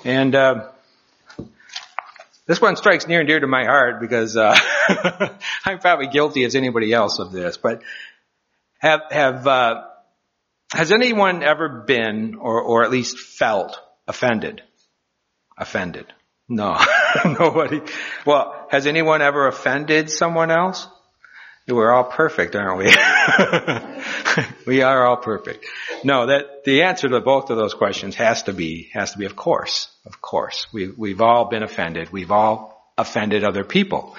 And this one strikes near and dear to my heart because I'm probably guilty as anybody else of this. But has anyone ever been or at least felt offended? Offended? No, nobody. Well, has anyone ever offended someone else? We're all perfect, aren't we? We are all perfect. No, that the answer to both of those questions has to be of course. Of course. We've all been offended. We've all offended other people.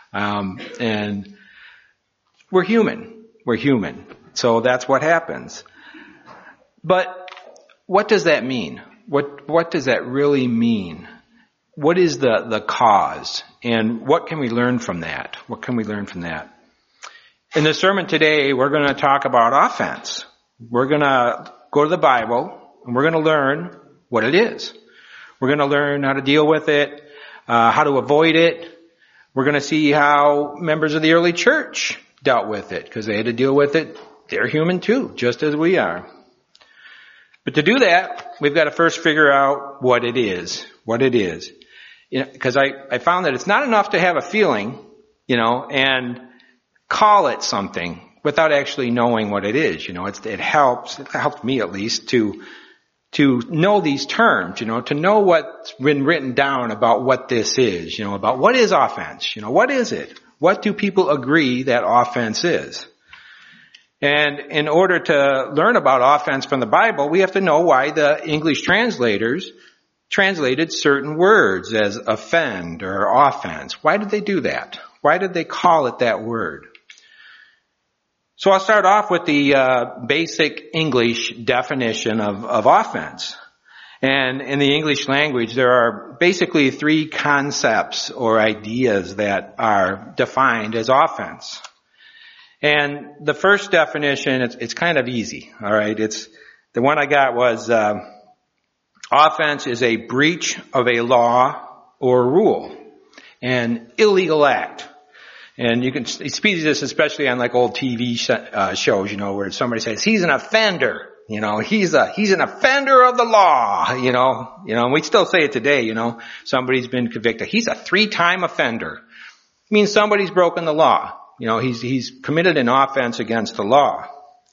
And we're human. We're human. So that's what happens. But what does that mean? What does that really mean? What is the cause? And what can we learn from that? What can we learn from that? In the sermon today, we're going to talk about offense. We're going to go to the Bible, and we're going to learn what it is. We're going to learn how to deal with it, how to avoid it. We're going to see how members of the early church dealt with it, because they had to deal with it. They're human too, just as we are. But to do that, we've got to first figure out what it is. What it is. Because I found that it's not enough to have a feeling, and call it something without actually knowing what it is. It helps me at least to know these terms, to know what's been written down about what this is, about what is offense, what is it? What do people agree that offense is? And in order to learn about offense from the Bible, we have to know why the English translators translated certain words as offend or offense. Why did they do that? Why did they call it that word? So I'll start off with the basic English definition of offense. And in the English language, there are basically three concepts or ideas that are defined as offense. And the first definition, it's kind of easy, all right? The one I got was offense is a breach of a law or rule, an illegal act. And you see this especially on like old TV shows, where somebody says, he's an offender, he's an offender of the law, and we still say it today, somebody's been convicted. He's a 3-time offender. It means somebody's broken the law. He's committed an offense against the law.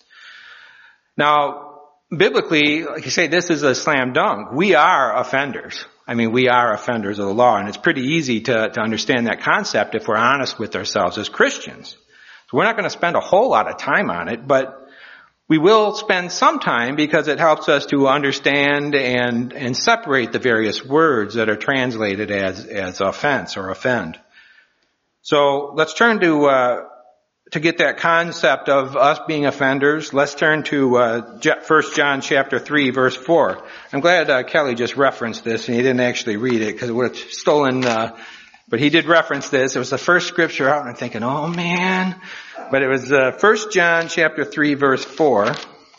Now, biblically, like you say, this is a slam dunk. We are offenders. We are offenders of the law, and it's pretty easy to understand that concept if we're honest with ourselves as Christians. So we're not going to spend a whole lot of time on it, but we will spend some time because it helps us to understand and separate the various words that are translated as offense or offend. So let's turn to get that concept of us being offenders, let's turn to 1 John chapter 3, verse 4. I'm glad Kelly just referenced this, and he didn't actually read it because it would have stolen, but he did reference this. It was the first scripture out, and I'm thinking, oh man. But it was 1 John chapter 3, verse 4.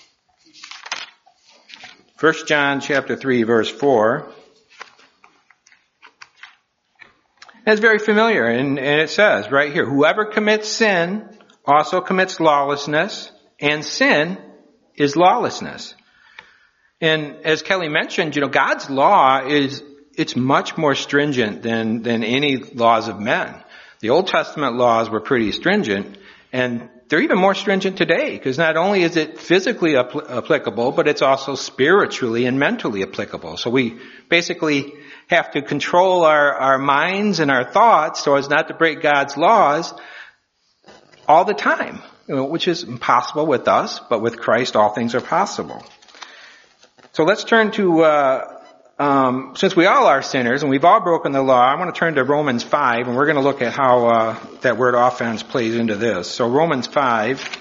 1 John chapter 3, verse 4. It's very familiar, and it says right here, whoever commits sin also commits lawlessness, and sin is lawlessness. And as Kelly mentioned, God's law it's much more stringent than any laws of men. The Old Testament laws were pretty stringent, and they're even more stringent today, because not only is it physically applicable, but it's also spiritually and mentally applicable. So we basically have to control our minds and our thoughts so as not to break God's laws all the time, which is impossible with us, but with Christ all things are possible. So let's turn to, since we all are sinners and we've all broken the law, I want to turn to Romans 5, and we're going to look at how that word offense plays into this. So Romans 5.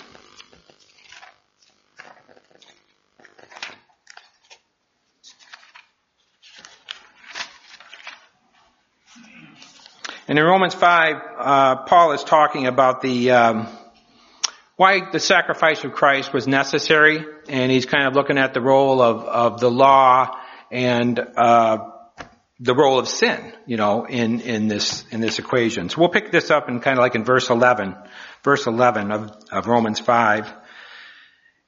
And in Romans 5, Paul is talking about why the sacrifice of Christ was necessary, and he's kind of looking at the role of the law and the role of sin, in this equation. So we'll pick this up in kind of like in verse 11 of Romans 5.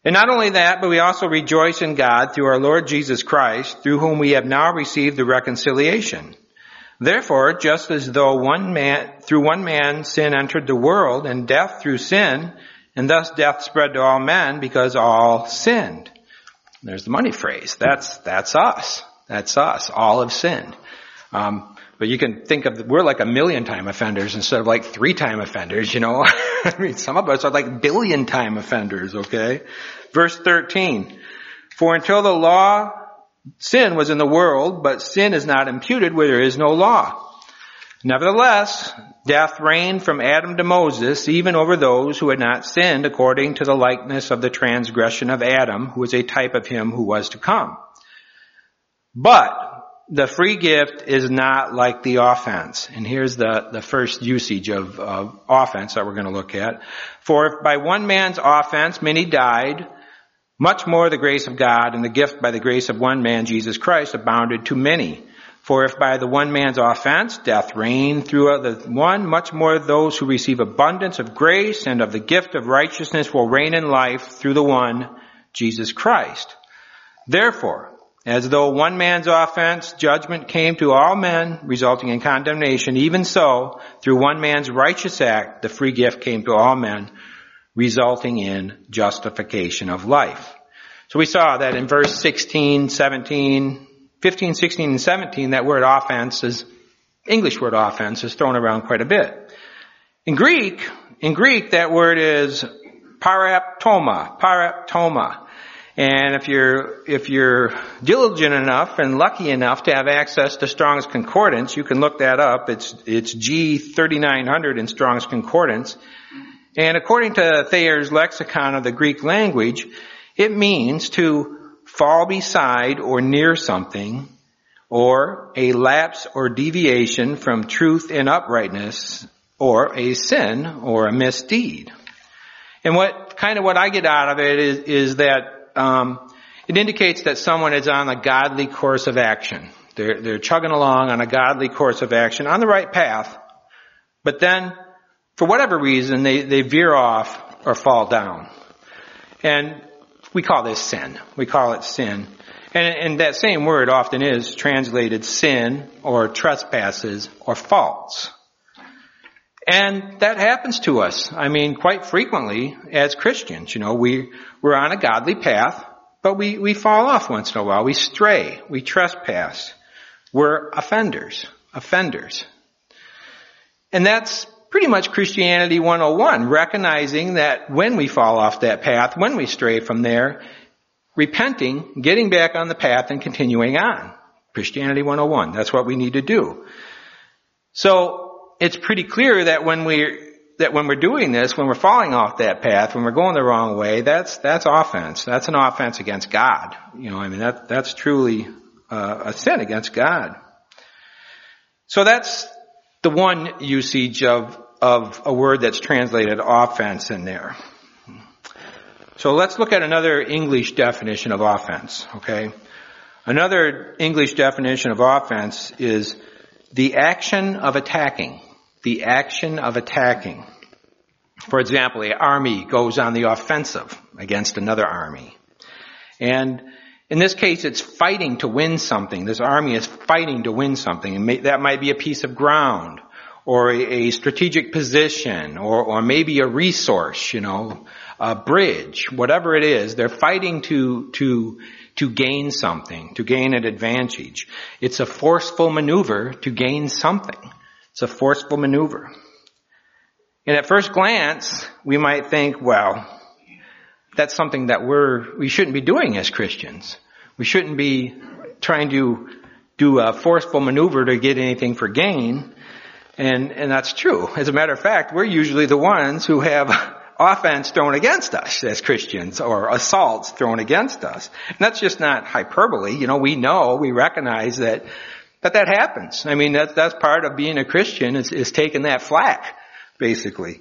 And not only that, but we also rejoice in God through our Lord Jesus Christ, through whom we have now received the reconciliation. Therefore, just as though through one man sin entered the world, and death through sin, and thus death spread to all men because all sinned. There's the money phrase. That's us. That's us. All have sinned. But you can think of, we're like 1,000,000-time offenders instead of like 3-time offenders, you know. I mean, some of us are like billion-time offenders, okay? Verse 13. For until the law, sin was in the world, but sin is not imputed where there is no law. Nevertheless, death reigned from Adam to Moses, even over those who had not sinned according to the likeness of the transgression of Adam, who was a type of him who was to come. But the free gift is not like the offense. And here's the first usage of offense that we're going to look at. For if by one man's offense many died, much more the grace of God and the gift by the grace of one man, Jesus Christ, abounded to many. For if by the one man's offense death reigned through the one, much more those who receive abundance of grace and of the gift of righteousness will reign in life through the one, Jesus Christ. Therefore, as though one man's offense, judgment came to all men, resulting in condemnation, even so, through one man's righteous act, the free gift came to all men, resulting in justification of life. So we saw that in verse 15, 16, and 17, that word offense English word offense is thrown around quite a bit. In Greek, that word is paraptoma. And if you're diligent enough and lucky enough to have access to Strong's Concordance, you can look that up. It's G3900 in Strong's Concordance. And according to Thayer's Lexicon of the Greek language, it means to fall beside or near something, or a lapse or deviation from truth and uprightness, or a sin or a misdeed. And what I get out of it is that it indicates that someone is on a godly course of action. They're chugging along on a godly course of action, on the right path, but then, for whatever reason, they veer off or fall down. And we call this sin. We call it sin. And that same word often is translated sin or trespasses or faults. And that happens to us, quite frequently as Christians. You know, we're on a godly path, but we fall off once in a while. We stray. We trespass. We're offenders. And that's pretty much Christianity 101, recognizing that when we fall off that path, when we stray from there, repenting, getting back on the path, and continuing on. Christianity 101. That's what we need to do. So, it's pretty clear that when we're doing this, when we're falling off that path, when we're going the wrong way, that's offense. That's an offense against God. You know, that's truly a sin against God. So that's the one usage of a word that's translated offense in there. So let's look at another English definition of offense, okay? Another English definition of offense is the action of attacking. The action of attacking. For example, an army goes on the offensive against another army. And in this case, it's fighting to win something. This army is fighting to win something. And that might be a piece of ground, or a strategic position, or maybe a resource, you know, a bridge, whatever it is. They're fighting to gain something, to gain an advantage. It's a forceful maneuver to gain something. It's a forceful maneuver. And at first glance, we might think, well, that's something that we shouldn't be doing as Christians. We shouldn't be trying to do a forceful maneuver to get anything for gain. And that's true. As a matter of fact, we're usually the ones who have offense thrown against us as Christians, or assaults thrown against us. And that's just not hyperbole. You know, we recognize that happens. That's part of being a Christian is taking that flack, basically.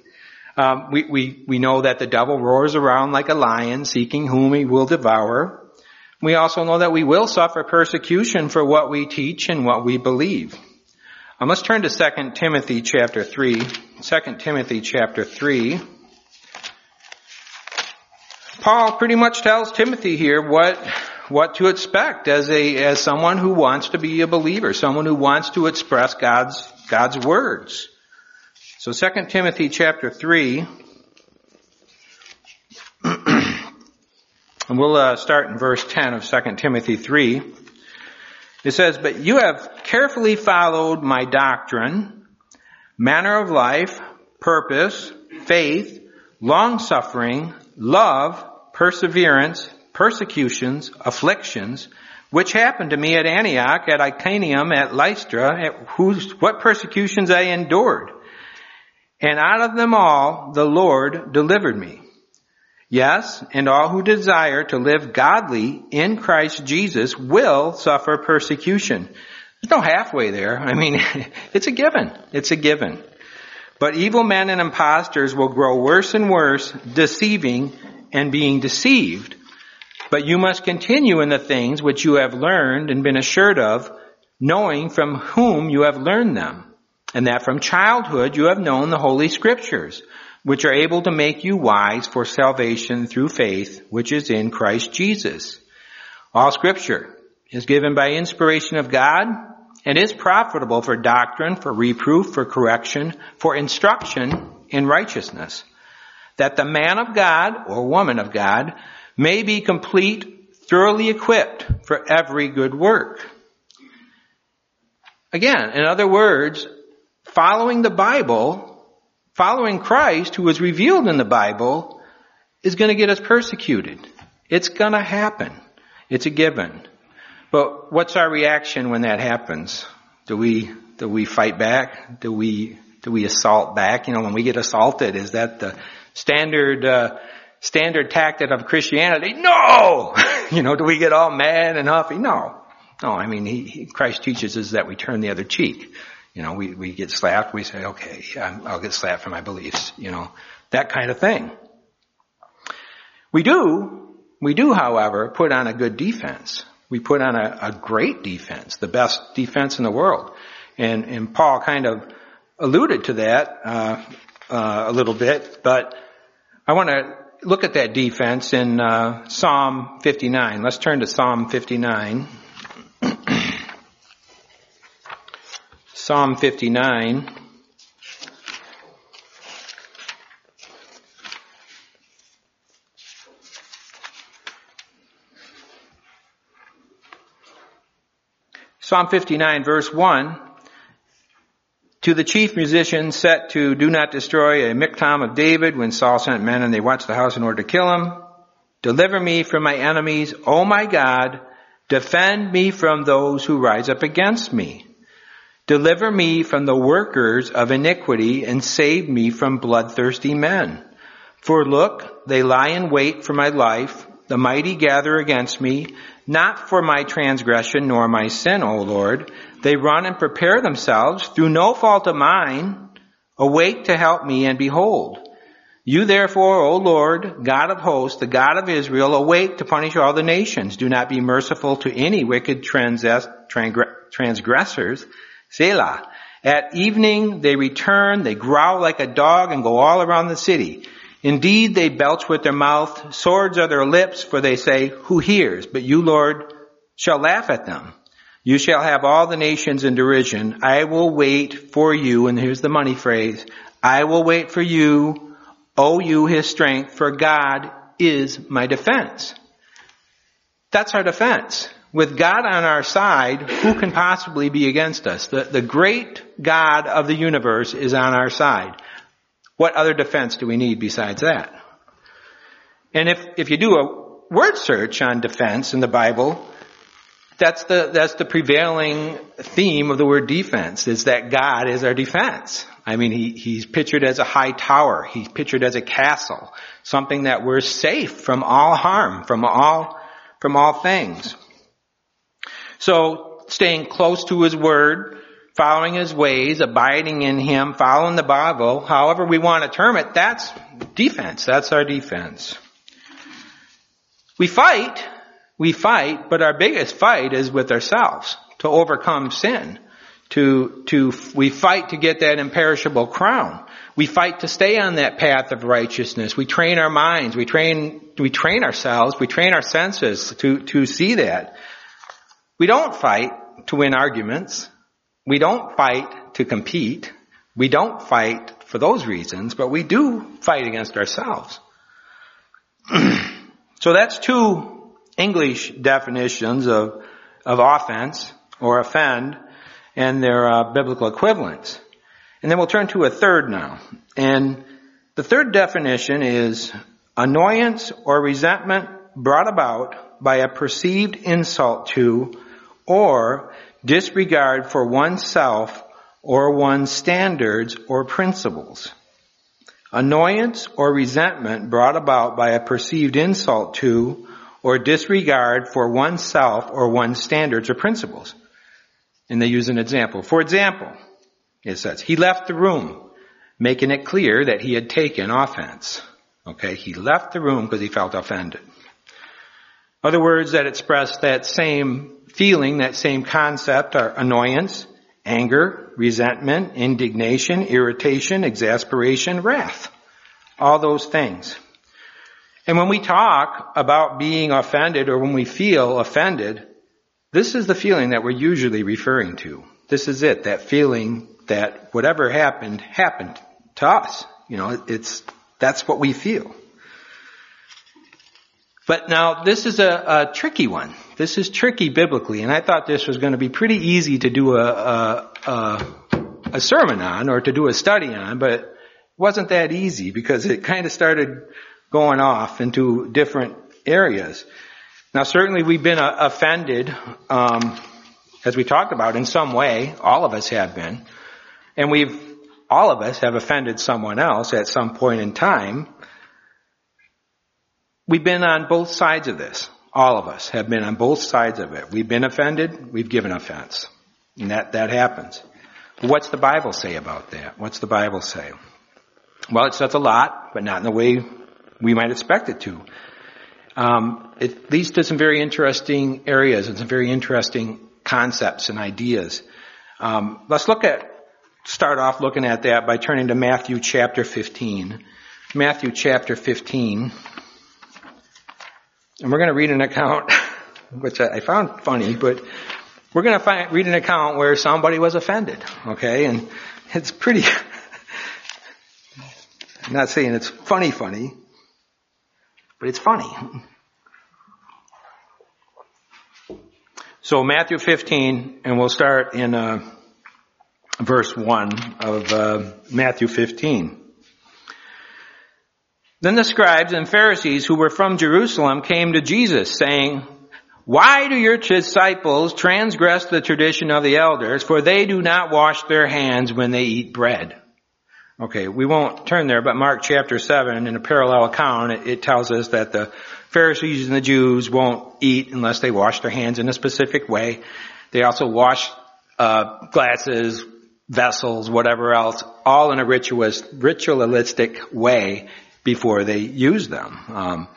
We know that the devil roars around like a lion, seeking whom he will devour. We also know that we will suffer persecution for what we teach and what we believe. Let's turn to 2 Timothy chapter 3. 2 Timothy chapter 3. Paul pretty much tells Timothy here what to expect as someone who wants to be a believer, someone who wants to express God's words. So 2 Timothy chapter 3, and we'll start in verse 10 of 2 Timothy 3. It says, "But you have carefully followed my doctrine, manner of life, purpose, faith, long-suffering, love, perseverance, persecutions, afflictions, which happened to me at Antioch, at Iconium, at Lystra, what persecutions I endured. And out of them all the Lord delivered me. Yes, and all who desire to live godly in Christ Jesus will suffer persecution." There's no halfway there. I mean, it's a given. It's a given. "But evil men and impostors will grow worse and worse, deceiving and being deceived. But you must continue in the things which you have learned and been assured of, knowing from whom you have learned them, and that from childhood you have known the Holy Scriptures, which are able to make you wise for salvation through faith, which is in Christ Jesus. All Scripture is given by inspiration of God and is profitable for doctrine, for reproof, for correction, for instruction in righteousness, that the man of God or woman of God may be complete, thoroughly equipped for every good work." Again, in other words, following the Bible, following Christ, who was revealed in the Bible, is going to get us persecuted. It's going to happen. It's a given. But what's our reaction when that happens? Do we fight back? Do we assault back? When we get assaulted, is that the standard tactic of Christianity? No! Do we get all mad and huffy? No. I mean, Christ teaches us that we turn the other cheek. We get slapped, we say, okay, I'll get slapped for my beliefs, that kind of thing. We do, however, put on a good defense. We put on a great defense, the best defense in the world. And Paul kind of alluded to that a little bit, but I want to look at that defense in Psalm 59. Let's turn to Psalm 59. Psalm 59. Psalm 59 verse 1. "To the chief musician set to do not destroy a miktam of David when Saul sent men and they watched the house in order to kill him. Deliver me from my enemies, O my God. Defend me from those who rise up against me. Deliver me from the workers of iniquity and save me from bloodthirsty men. For look, they lie in wait for my life. The mighty gather against me, not for my transgression nor my sin, O Lord. They run and prepare themselves through no fault of mine. Awake to help me, and behold. You therefore, O Lord, God of hosts, the God of Israel, awake to punish all the nations. Do not be merciful to any wicked transgressors. Selah. At evening they return, they growl like a dog and go all around the city. Indeed, they belch with their mouth, swords are their lips, for they say, who hears? But you, Lord, shall laugh at them. You shall have all the nations in derision. I will wait for you, and here's the money phrase, I will wait for you, O you his strength, for God is my defense. That's our defense. With God on our side, who can possibly be against us? The great God of the universe is on our side. What other defense do we need besides that? And if you do a word search on defense in the Bible, that's the prevailing theme of the word defense, is that God is our defense. I mean, he's pictured as a high tower. He's pictured as a castle, something that we're safe from all harm, from all things. So staying close to his word, following his ways, abiding in him, following the Bible, however we want to term it, that's defense. That's our defense. We fight, but our biggest fight is with ourselves to overcome sin, We fight to get that imperishable crown. We fight to stay on that path of righteousness. We train our minds. We train ourselves. We train our senses to see that. We don't fight to win arguments. We don't fight to compete. We don't fight for those reasons, but we do fight against ourselves. So that's two English definitions of offense or offend and their biblical equivalents. And then we'll turn to a third now. And the third definition is annoyance or resentment brought about by a perceived insult to or disregard for oneself or one's standards or principles. Annoyance or resentment brought about by a perceived insult to or disregard for oneself or one's standards or principles. And they use an example. For example, it says, he left the room, making it clear that he had taken offense. Okay, he left the room because he felt offended. Other words that express that same feeling, that same concept are annoyance, anger, resentment, indignation, irritation, exasperation, wrath. All those things. And when we talk about being offended or when we feel offended, this is the feeling that we're usually referring to. This is it, that feeling that whatever happened to us. You know, that's what we feel. But now this is a tricky one. This is tricky biblically, and I thought this was going to be pretty easy to do a sermon on or to do a study on, but it wasn't that easy because it kind of started going off into different areas. Now certainly we've been offended, as we talked about in some way. All of us have been. And all of us have offended someone else at some point in time. We've been on both sides of this. All of us have been on both sides of it. We've been offended, we've given offense. And that happens. But what's the Bible say about that? What's the Bible say? Well, it says a lot, but not in the way we might expect it to. It leads to some very interesting areas and some very interesting concepts and ideas. Let's start off looking at that by turning to Matthew chapter 15. Matthew chapter 15. And we're going to read an account, which I found funny, but we're going to read an account where somebody was offended, okay? And it's pretty, I'm not saying it's funny, but it's funny. So Matthew 15, and we'll start in verse 1 of Matthew 15. Then the scribes and Pharisees who were from Jerusalem came to Jesus, saying, "Why do your disciples transgress the tradition of the elders? For they do not wash their hands when they eat bread." Okay, we won't turn there, but Mark chapter 7, in a parallel account, it tells us that the Pharisees and the Jews won't eat unless they wash their hands in a specific way. They also wash glasses, vessels, whatever else, all in a ritualistic way before they use them.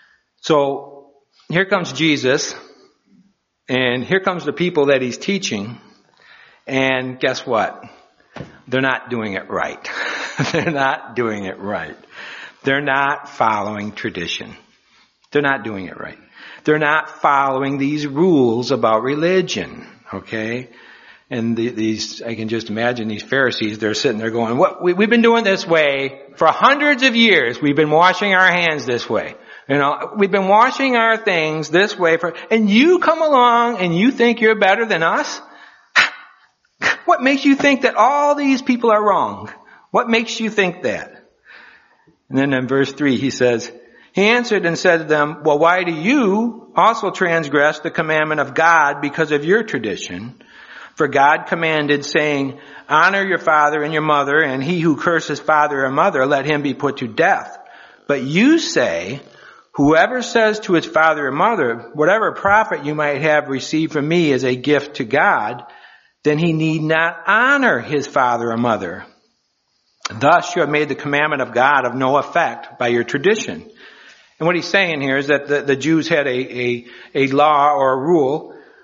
So here comes Jesus, and here comes the people that he's teaching, and guess what? They're not doing it right. They're not doing it right. They're not following tradition. They're not doing it right. They're not following these rules about religion, okay? And these, I can just imagine these Pharisees, they're sitting there going, we've been doing this way for hundreds of years. We've been washing our hands this way. You know, we've been washing our things this way and you come along and you think you're better than us? What makes you think that all these people are wrong? What makes you think that? And then in verse 3 he says, he answered and said to them, "Well, why do you also transgress the commandment of God because of your tradition? For God commanded, saying, honor your father and your mother, and he who curses father or mother, let him be put to death. But you say, whoever says to his father or mother, whatever profit you might have received from me is a gift to God, then he need not honor his father or mother. Thus you have made the commandment of God of no effect by your tradition." And what he's saying here is that the Jews had a law or a rule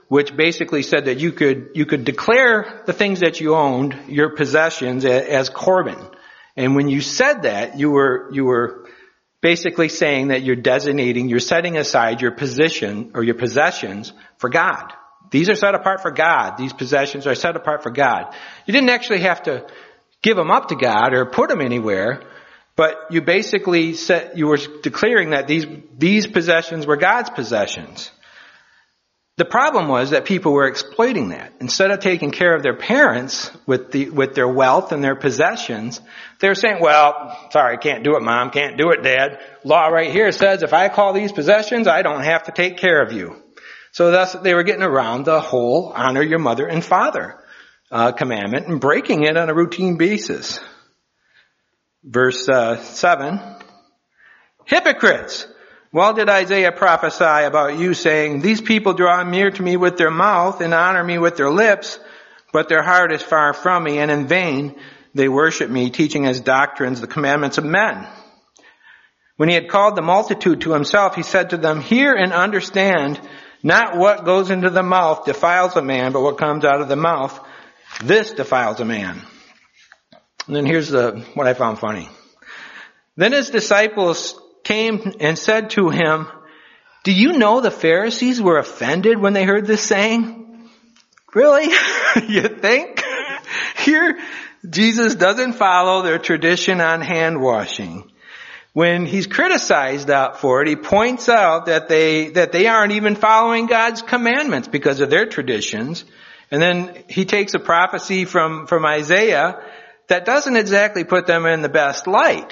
which basically said that you could declare the things that you owned, your possessions, as Corban. And when you said that, you were basically saying that you're setting aside your position or your possessions for God. These are set apart for God. These possessions are set apart for God. You didn't actually have to give them up to God or put them anywhere, but you basically you were declaring that these possessions were God's possessions. The problem was that people were exploiting that. Instead of taking care of their parents with their wealth and their possessions, they were saying, well, sorry, can't do it, Mom, can't do it, Dad. Law right here says if I call these possessions, I don't have to take care of you. So thus they were getting around the whole honor your mother and father commandment and breaking it on a routine basis. Verse 7, hypocrites! Well did Isaiah prophesy about you, saying, these people draw near to me with their mouth and honor me with their lips, but their heart is far from me, and in vain they worship me, teaching as doctrines the commandments of men. When he had called the multitude to himself, he said to them, hear and understand, not what goes into the mouth defiles a man, but what comes out of the mouth, this defiles a man. And then here's what I found funny. Then his disciples came and said to him, do you know the Pharisees were offended when they heard this saying? Really? You think? Here, Jesus doesn't follow their tradition on hand washing. When he's criticized for it, he points out that they aren't even following God's commandments because of their traditions. And then he takes a prophecy from Isaiah that doesn't exactly put them in the best light.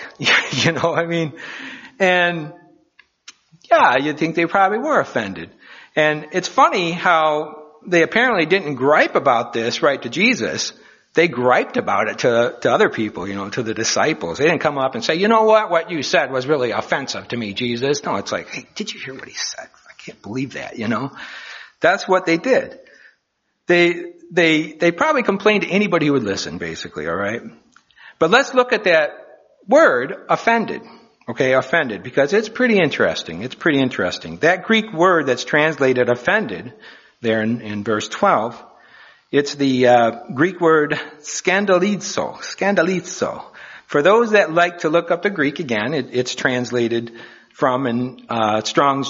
And yeah, you'd think they probably were offended. And it's funny how they apparently didn't gripe about this right to Jesus. They griped about it to other people, to the disciples. They didn't come up and say, you know what you said was really offensive to me, Jesus. No, it's like, hey, did you hear what he said? I can't believe that, That's what they did. They probably complained to anybody who would listen, basically, all right? But let's look at that word, offended. Okay, offended, because it's pretty interesting. It's pretty interesting. That Greek word that's translated offended there in verse 12, it's the Greek word skandalizo. For those that like to look up the Greek again, it's translated from in Strong's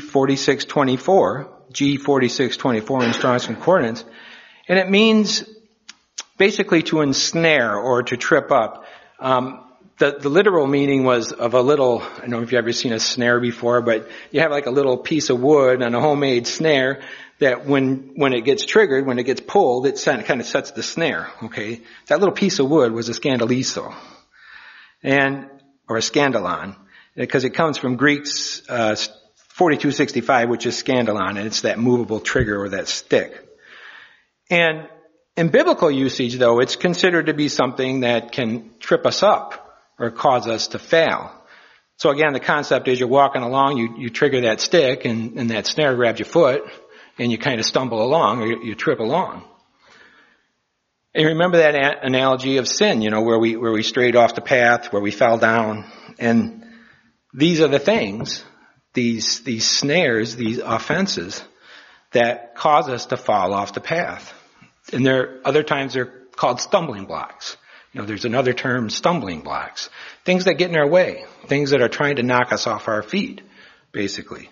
G4624 in Strong's Concordance, and it means basically to ensnare or to trip up. The literal meaning was of a little, I don't know if you've ever seen a snare before, but you have like a little piece of wood on a homemade snare that when it gets triggered, when it gets pulled, it kind of sets the snare, okay? That little piece of wood was a scandalizo, or a scandalon, because it comes from Greek's 4265, which is scandalon, and it's that movable trigger or that stick. And in biblical usage, though, it's considered to be something that can trip us up or cause us to fail. So again, the concept is you're walking along, you trigger that stick, and that snare grabs your foot, and you kind of stumble along, or you trip along. And you remember that analogy of sin, where we strayed off the path, where we fell down. And these are the things, these snares, these offenses that cause us to fall off the path. And other times they're called stumbling blocks. There's another term, stumbling blocks. Things that get in our way. Things that are trying to knock us off our feet, basically.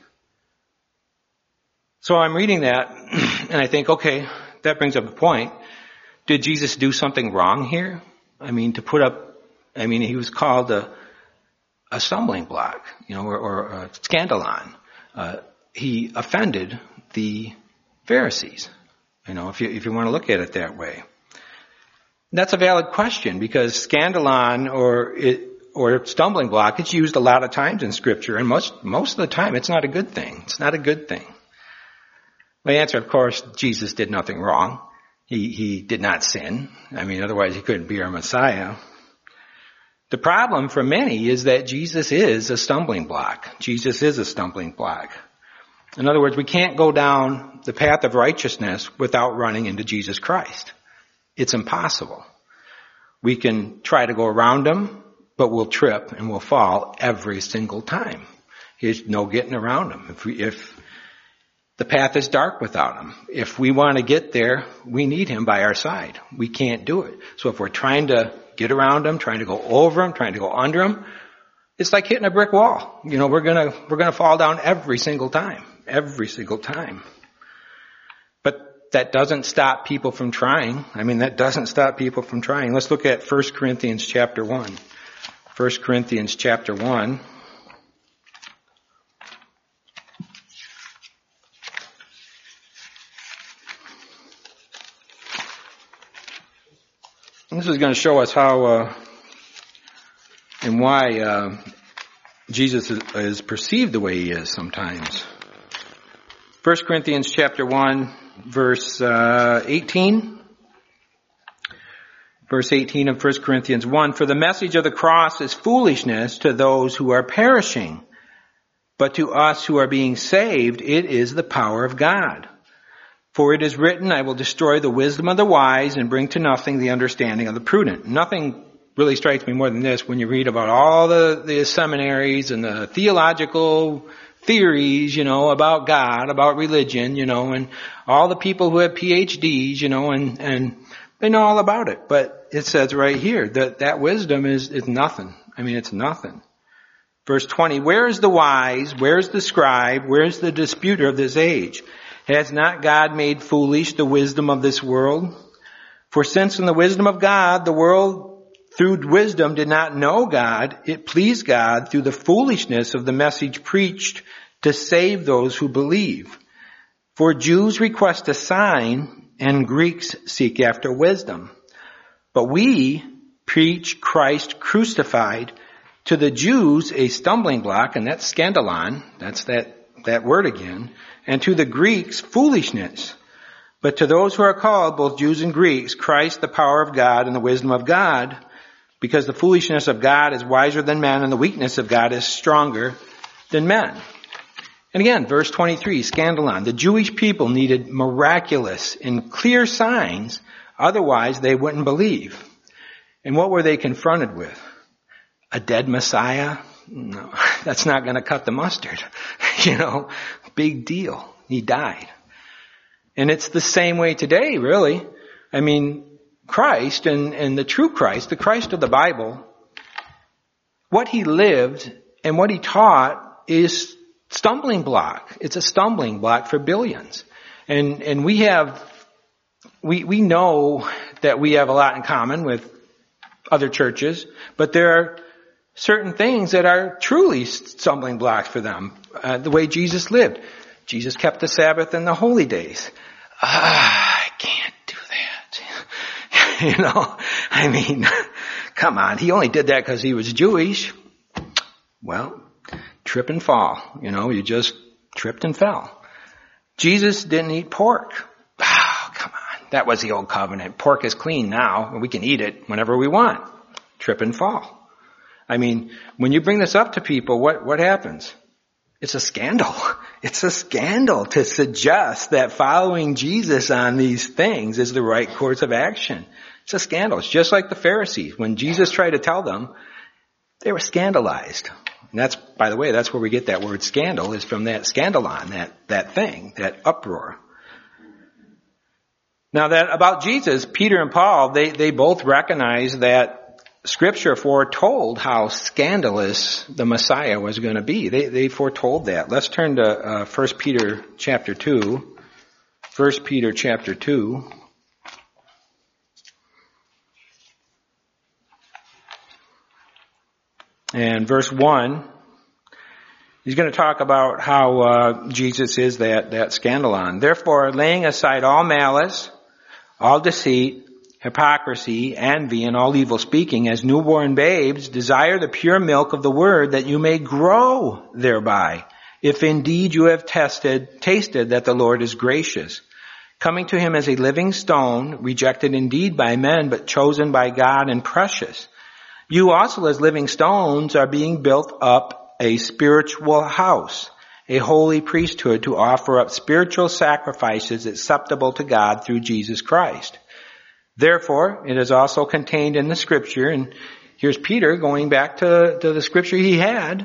So I'm reading that, and I think, okay, that brings up a point. Did Jesus do something wrong here? He was called a stumbling block, or a scandalon. He offended the Pharisees, if you want to look at it that way. That's a valid question, because scandalon or stumbling block, it's used a lot of times in Scripture, and most of the time it's not a good thing. It's not a good thing. My answer, of course, Jesus did nothing wrong. He did not sin. Otherwise he couldn't be our Messiah. The problem for many is that Jesus is a stumbling block. Jesus is a stumbling block. In other words, we can't go down the path of righteousness without running into Jesus Christ. It's impossible. We can try to go around him, but we'll trip and we'll fall every single time. There's no getting around him. If the path is dark without him. If we want to get there, we need him by our side. We can't do it. So if we're trying to get around him, trying to go over him, trying to go under him, it's like hitting a brick wall. We're gonna fall down every single time. Every single time. But that doesn't stop people from trying. That doesn't stop people from trying. Let's look at 1 Corinthians chapter 1. 1 Corinthians chapter 1. This is going to show us how and why Jesus is perceived the way he is sometimes. 1 Corinthians chapter 1, verse 18. Verse 18 of 1 Corinthians 1, "For the message of the cross is foolishness to those who are perishing, but to us who are being saved, it is the power of God. For it is written, I will destroy the wisdom of the wise and bring to nothing the understanding of the prudent." Nothing really strikes me more than this when you read about all the seminaries and the theological theories, about God, about religion, and all the people who have PhDs, and they know all about it. But it says right here that wisdom is nothing. It's nothing. Verse 20, "Where is the wise? Where is the scribe? Where is the disputer of this age? Has not God made foolish the wisdom of this world? For since in the wisdom of God, the world through wisdom did not know God, it pleased God through the foolishness of the message preached to save those who believe. For Jews request a sign and Greeks seek after wisdom. But we preach Christ crucified, to the Jews a stumbling block," and that's scandalon, that's that word again, "and to the Greeks foolishness. But to those who are called, both Jews and Greeks, Christ the power of God and the wisdom of God, because the foolishness of God is wiser than men and the weakness of God is stronger than men." And again, verse 23, scandalon. "The Jewish people needed miraculous and clear signs, otherwise they wouldn't believe." And what were they confronted with? A dead Messiah? No, that's not going to cut the mustard. Big deal. He died. And it's the same way today, really. Christ and the true Christ, the Christ of the Bible, what he lived and what he taught is stumbling block. It's a stumbling block for billions. And we know that we have a lot in common with other churches, but there are certain things that are truly stumbling blocks for them. The way Jesus lived. Jesus kept the Sabbath and the holy days. I can't do that. Come on. He only did that because he was Jewish. Well, trip and fall. You just tripped and fell. Jesus didn't eat pork. Oh, come on. That was the old covenant. Pork is clean now, and we can eat it whenever we want. Trip and fall. When you bring this up to people, what happens? It's a scandal. It's a scandal to suggest that following Jesus on these things is the right course of action. It's a scandal. It's just like the Pharisees. When Jesus tried to tell them, they were scandalized. And that's, by the way, that's where we get that word scandal, is from that scandalon, that thing, that uproar. Now that about Jesus, Peter and Paul, they both recognize that Scripture foretold how scandalous the Messiah was going to be. They foretold that. Let's turn to 1 Peter chapter 2. 1 Peter chapter 2. And verse 1, he's going to talk about how Jesus is that scandalon. "Therefore, laying aside all malice, all deceit, hypocrisy, envy, and all evil speaking, as newborn babes, desire the pure milk of the word, that you may grow thereby, if indeed you have tasted that the Lord is gracious, coming to him as a living stone, rejected indeed by men, but chosen by God and precious. You also, as living stones, are being built up a spiritual house, a holy priesthood, to offer up spiritual sacrifices acceptable to God through Jesus Christ. Therefore, it is also contained in the Scripture," and here's Peter going back to the Scripture he had,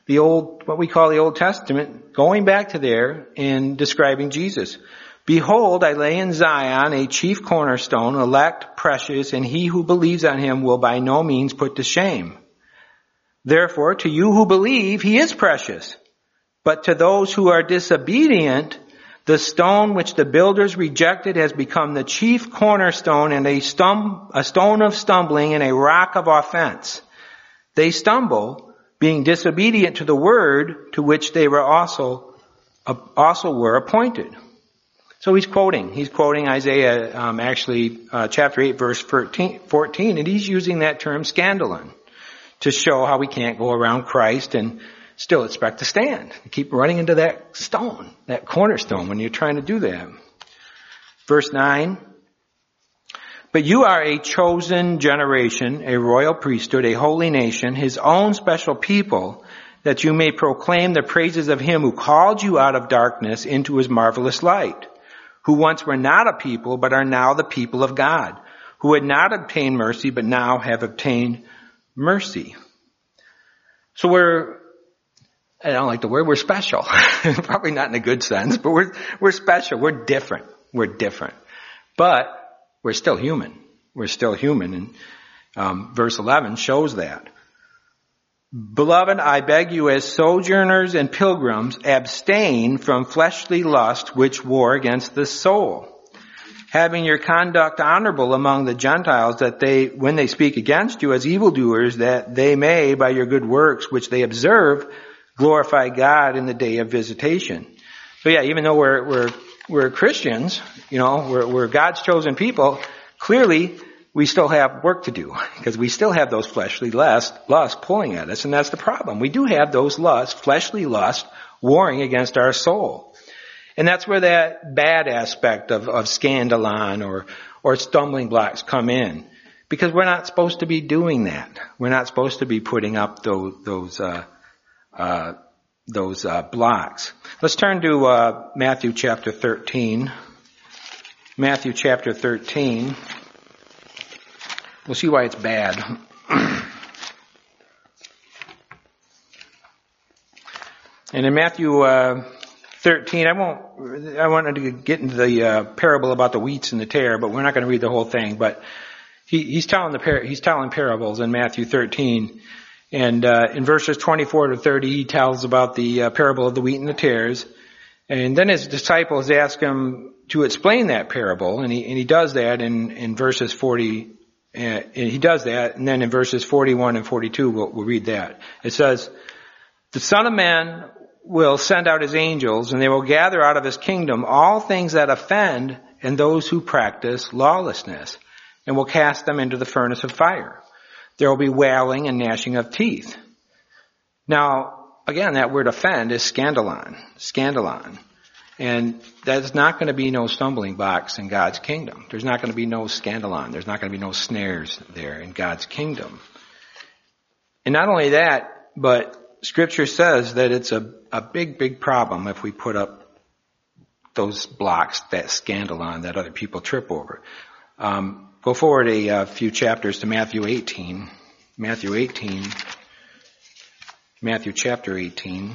what we call the Old Testament, going back to there and describing Jesus. Behold, I lay in Zion a chief cornerstone, elect, precious, and he who believes on him will by no means put to shame. Therefore, to you who believe, he is precious. But to those who are disobedient, the stone which the builders rejected has become the chief cornerstone and a stone of stumbling and a rock of offense. They stumble, being disobedient to the word to which they were also were appointed. So he's quoting Isaiah, chapter 8, verse 14, and he's using that term scandalon to show how we can't go around Christ and still expect to stand. You keep running into that stone, that cornerstone when you're trying to do that. Verse 9, but you are a chosen generation, a royal priesthood, a holy nation, his own special people, that you may proclaim the praises of him who called you out of darkness into his marvelous light, who once were not a people, but are now the people of God, who had not obtained mercy, but now have obtained mercy. So I don't like the word, we're special. Probably not in a good sense, but we're special. We're different. But we're still human. And verse 11 shows that. Beloved, I beg you as sojourners and pilgrims, abstain from fleshly lust which war against the soul, having your conduct honorable among the Gentiles, that when they speak against you as evildoers, that they may, by your good works which they observe, glorify God in the day of visitation. So yeah, even though we're Christians, we're God's chosen people, clearly we still have work to do, because we still have those fleshly lusts pulling at us, and that's the problem. We do have those fleshly lusts, warring against our soul. And that's where that bad aspect of scandalon or stumbling blocks come in, because we're not supposed to be doing that. We're not supposed to be putting up those blocks. Let's turn to Matthew chapter 13. Matthew chapter 13. We'll see why it's bad. And in Matthew 13, I wanted to get into the parable about the wheats and the tare, but we're not going to read the whole thing. But he's telling parables in Matthew 13. And in verses 24 to 30, he tells about the parable of the wheat and the tares. And then his disciples ask him to explain that parable, and he does that in verses 40. And he does that, and then in verses 41 and 42, we'll read that. It says, the Son of Man will send out his angels, and they will gather out of his kingdom all things that offend and those who practice lawlessness, and will cast them into the furnace of fire. There will be wailing and gnashing of teeth. Now, again, that word offend is scandalon. And there's not going to be no stumbling blocks in God's kingdom. There's not going to be no scandalon. There's not going to be no snares there in God's kingdom. And not only that, but Scripture says that it's a big, big problem if we put up those blocks, that scandalon that other people trip over. Go forward a few chapters to Matthew 18. Matthew chapter 18.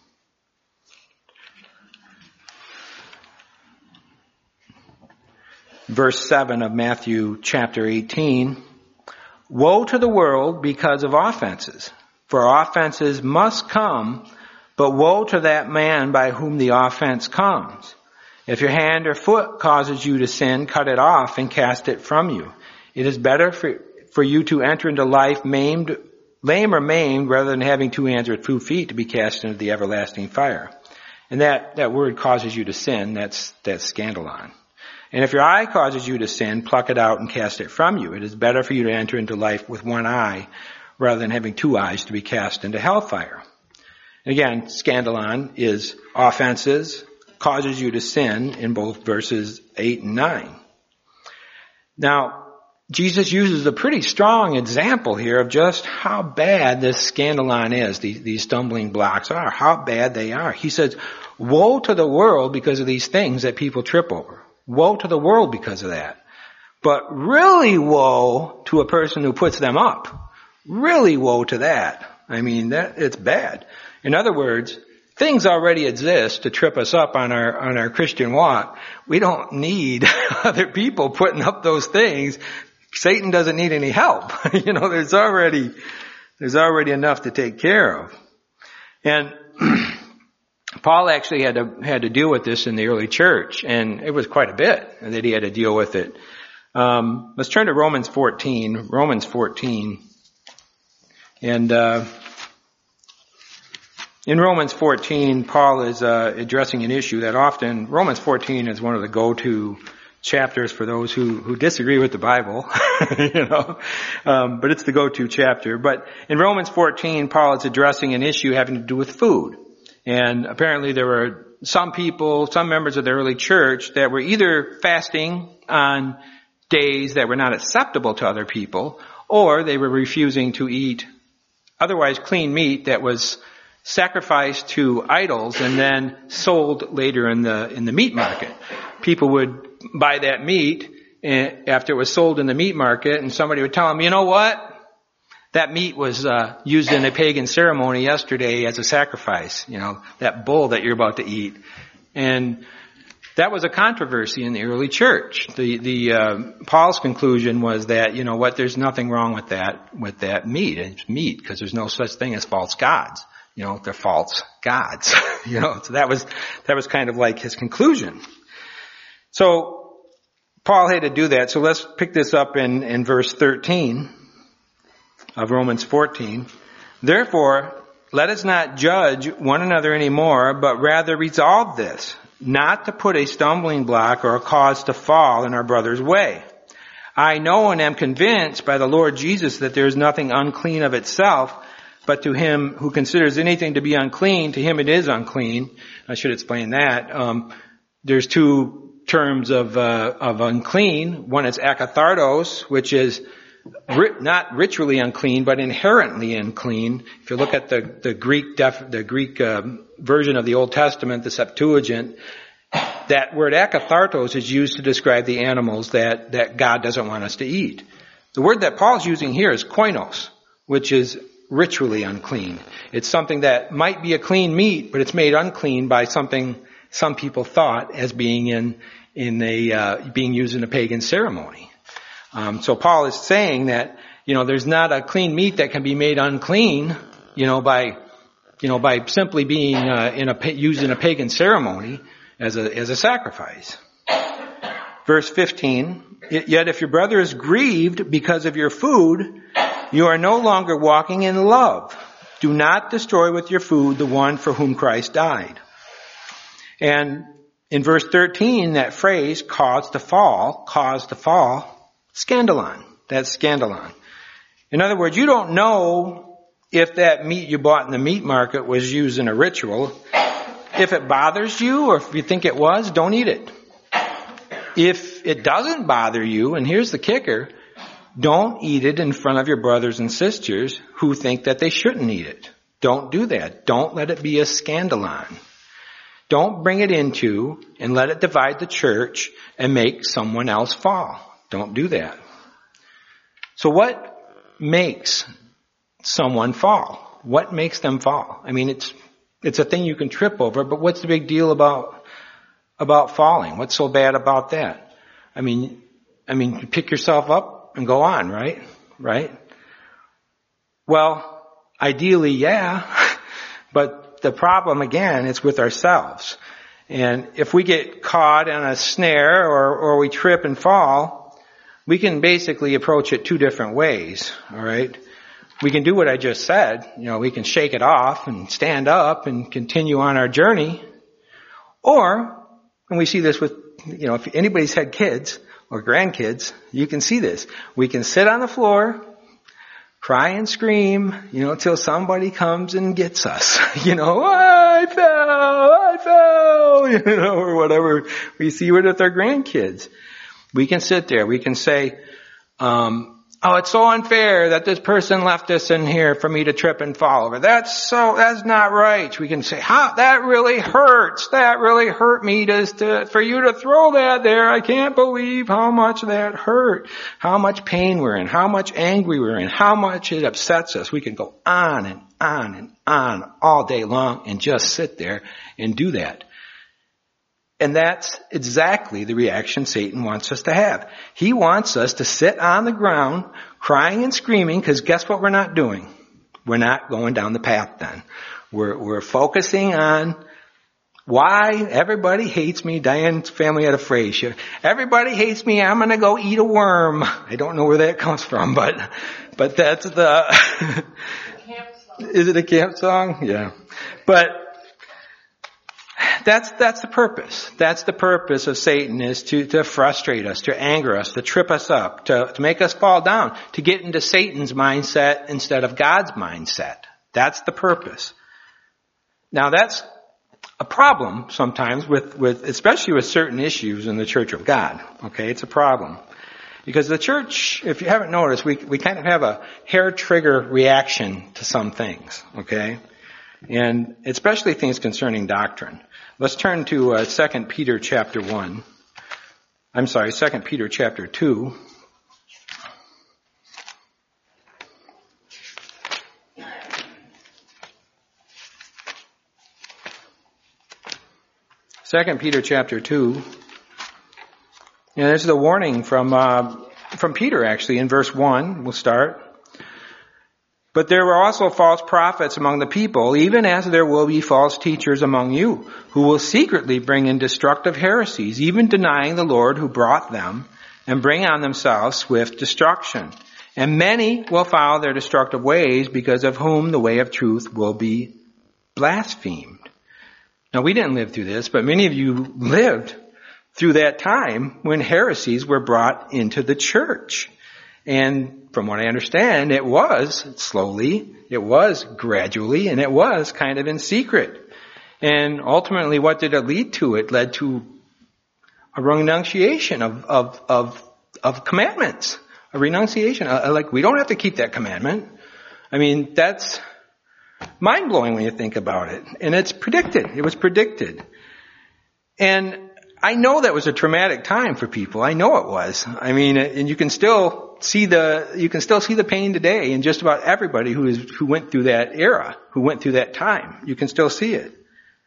Verse 7 of Matthew chapter 18. Woe to the world because of offenses, for offenses must come, but woe to that man by whom the offense comes. If your hand or foot causes you to sin, cut it off and cast it from you. It is better for you to enter into life lame or maimed, rather than having 2 hands or 2 feet to be cast into the everlasting fire. And that word causes you to sin, that's scandalon. And if your eye causes you to sin, pluck it out and cast it from you. It is better for you to enter into life with 1 eye, rather than having 2 eyes to be cast into hellfire. And again, scandalon is offenses, causes you to sin in both verses 8 and 9. Now, Jesus uses a pretty strong example here of just how bad this scandalon is, these stumbling blocks are, how bad they are. He says, woe to the world because of these things that people trip over. Woe to the world because of that. But really woe to a person who puts them up. Really woe to that. I mean, it's bad. In other words, things already exist to trip us up on our Christian walk. We don't need other people putting up those things. Satan doesn't need any help. There's already enough to take care of. And Paul actually had to deal with this in the early church, and it was quite a bit that he had to deal with it. Let's turn to Romans 14. Romans 14. And in Romans 14, Paul is addressing an issue that often, Romans 14 is one of the go-to chapters for those who disagree with the Bible, but it's the go-to chapter. But in Romans 14, Paul is addressing an issue having to do with food. And apparently there were some members of the early church that were either fasting on days that were not acceptable to other people, or they were refusing to eat otherwise clean meat that was sacrificed to idols and then sold later in the meat market. People would buy that meat after it was sold in the meat market, and somebody would tell them, you know what? That meat was used in a pagan ceremony yesterday as a sacrifice, that bull that you're about to eat. And that was a controversy in the early church. Paul's conclusion was that, there's nothing wrong with that meat. It's meat because there's no such thing as false gods. They're false gods. So that was kind of like his conclusion. So Paul had to do that. So let's pick this up in verse 13 of Romans 14. Therefore, let us not judge one another anymore, but rather resolve this, not to put a stumbling block or a cause to fall in our brother's way. I know and am convinced by the Lord Jesus that there is nothing unclean of itself, but to him who considers anything to be unclean, to him it is unclean. I should explain that. There's two terms of unclean. One is akathartos, which is not ritually unclean, but inherently unclean. If you look at the Greek version of the Old Testament, the Septuagint, that word akathartos is used to describe the animals that God doesn't want us to eat. The word that Paul's using here is koinos, which is ritually unclean. It's something that might be a clean meat, but it's made unclean by something some people thought as being being used in a pagan ceremony. So Paul is saying that, there's not a clean meat that can be made unclean, by simply being used in a pagan ceremony as a sacrifice. Verse 15, yet if your brother is grieved because of your food, you are no longer walking in love. Do not destroy with your food the one for whom Christ died. And in verse 13, that phrase, caused to fall, scandalon. That's scandalon. In other words, you don't know if that meat you bought in the meat market was used in a ritual. If it bothers you, or if you think it was, don't eat it. If it doesn't bother you, and here's the kicker, don't eat it in front of your brothers and sisters who think that they shouldn't eat it. Don't do that. Don't let it be a scandalon. Don't bring it into and let it divide the church and make someone else fall. Don't do that. So what makes someone fall? What makes them fall? I mean, it's a thing you can trip over, but what's the big deal about falling? What's so bad about that? I mean, you pick yourself up and go on, right? Right? Well, ideally, yeah, but the problem, again, is with ourselves. And if we get caught in a snare or we trip and fall, we can basically approach it two different ways, all right? We can do what I just said. We can shake it off and stand up and continue on our journey. Or, and we see this with, if anybody's had kids or grandkids, you can see this. We can sit on the floor, cry and scream, till somebody comes and gets us. I fell, or whatever we see with our grandkids. We can sit there. We can say, oh, it's so unfair that this person left this in here for me to trip and fall over. That's not right. We can say, that really hurts. That really hurt me for you to throw that there. I can't believe how much that hurt. How much pain we're in. How much angry we're in. How much it upsets us. We can go on and on and on all day long and just sit there and do that. And that's exactly the reaction Satan wants us to have. He wants us to sit on the ground crying and screaming, because guess what we're not doing? We're not going down the path then. We're focusing on why everybody hates me. Diane's family had a phrase. Everybody hates me. I'm going to go eat a worm. I don't know where that comes from, but that's the... Is it a camp song? Yeah. But that's the purpose. That's the purpose of Satan, is to frustrate us, to anger us, to trip us up, to make us fall down, to get into Satan's mindset instead of God's mindset. That's the purpose. Now that's a problem sometimes with especially with certain issues in the Church of God. Okay, it's a problem. Because the church, if you haven't noticed, we kind of have a hair trigger reaction to some things. Okay? And especially things concerning doctrine. Let's turn to 2 Peter chapter 1. I'm sorry, 2 Peter chapter 2. Second Peter chapter 2. And this is a warning from Peter, actually, in verse 1. We'll start. But there were also false prophets among the people, even as there will be false teachers among you, who will secretly bring in destructive heresies, even denying the Lord who brought them, and bring on themselves swift destruction. And many will follow their destructive ways, because of whom the way of truth will be blasphemed. Now, we didn't live through this, but many of you lived through that time when heresies were brought into the church. And from what I understand, it was slowly, it was gradually, and it was kind of in secret. And ultimately, what did it lead to? It led to a renunciation of commandments. A renunciation. Like, we don't have to keep that commandment. I mean, that's mind-blowing when you think about it. And it's predicted. It was predicted. And I know that was a traumatic time for people. I know it was. I mean, and you can still see the pain today in just about everybody who went through that era, who went through that time. You can still see it.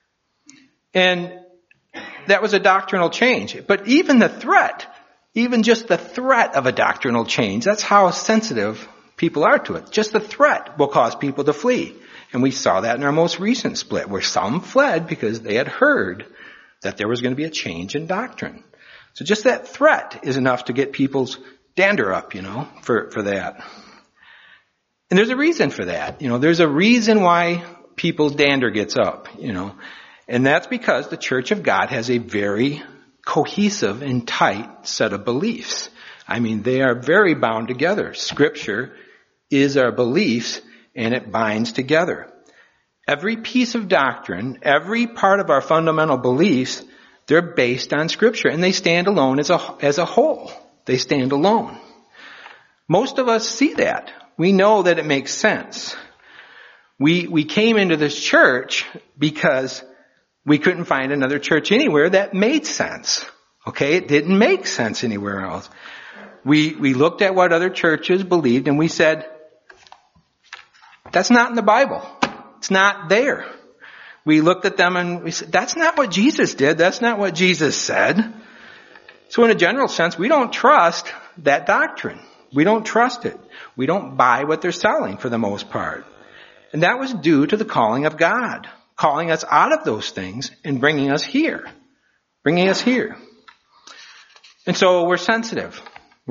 And that was a doctrinal change. But even just the threat of a doctrinal change, that's how sensitive people are to it. Just the threat will cause people to flee. And we saw that in our most recent split, where some fled because they had heard that there was going to be a change in doctrine. So just that threat is enough to get people's dander up, for that. And there's a reason for that. There's a reason why people's dander gets up, And that's because the Church of God has a very cohesive and tight set of beliefs. I mean, they are very bound together. Scripture is our beliefs, and it binds together. Every piece of doctrine, every part of our fundamental beliefs, they're based on Scripture, and they stand alone as a whole. They stand alone. Most of us see that. We know that it makes sense. We came into this church because we couldn't find another church anywhere that made sense. Okay? It didn't make sense anywhere else. We looked at what other churches believed, and we said, that's not in the Bible. It's not there. We looked at them and we said, that's not what Jesus did. That's not what Jesus said. So in a general sense, we don't trust that doctrine. We don't trust it. We don't buy what they're selling for the most part. And that was due to the calling of God, calling us out of those things and bringing us here. And so we're sensitive.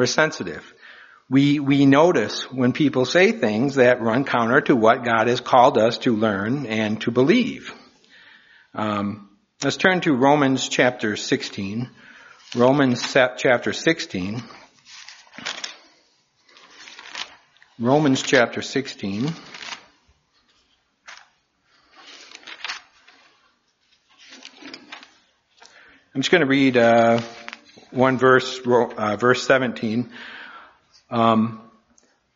We notice when people say things that run counter to what God has called us to learn and to believe. Let's turn to Romans chapter 16. Romans chapter 16. Romans chapter 16. I'm just going to read one verse, verse 17.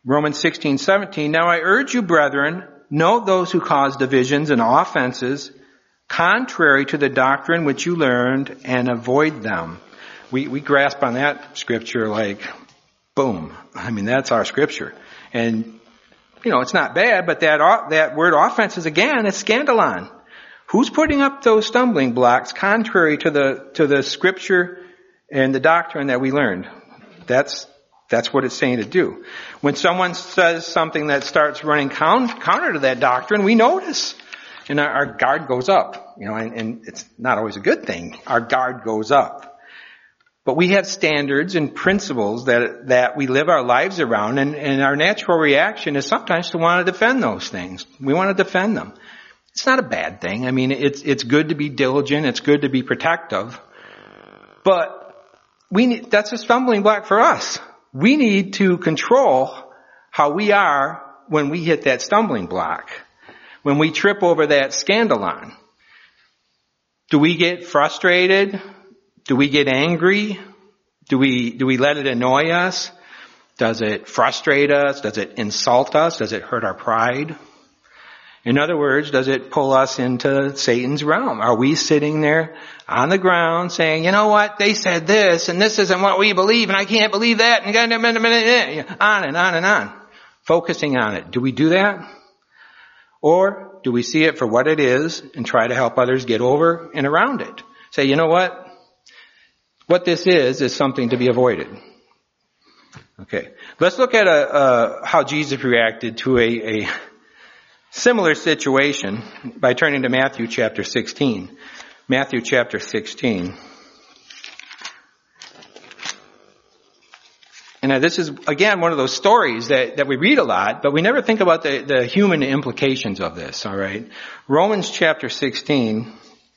Romans 16:17, now I urge you, brethren, note those who cause divisions and offenses contrary to the doctrine which you learned, and avoid them. We grasp on that scripture like, boom. I mean, that's our scripture. And, it's not bad, but that word offenses, again, it's scandalon. Who's putting up those stumbling blocks contrary to the scripture and the doctrine that we learned? That's what it's saying to do. When someone says something that starts running counter to that doctrine, we notice. And our guard goes up, and it's not always a good thing. Our guard goes up. But we have standards and principles that we live our lives around, and our natural reaction is sometimes to want to defend those things. We want to defend them. It's not a bad thing. I mean, it's good to be diligent. It's good to be protective. But that's a stumbling block for us. We need to control how we are when we hit that stumbling block, when we trip over that scandalon. Do we get frustrated? Do we get angry? Do we let it annoy us? Does it frustrate us? Does it insult us? Does it hurt our pride? In other words, does it pull us into Satan's realm? Are we sitting there on the ground saying, you know what, they said this, and this isn't what we believe, and I can't believe that, and on and on and on. Focusing on it. Do we do that? Or do we see it for what it is and try to help others get over and around it? Say, you know what? What this is something to be avoided. Okay. Let's look at how Jesus reacted to a similar situation by turning to Matthew chapter 16. Matthew chapter 16. And this is, again, one of those stories that we read a lot, but we never think about the human implications of this, all right? Romans chapter 16,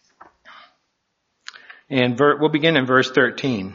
and we'll begin in verse 13.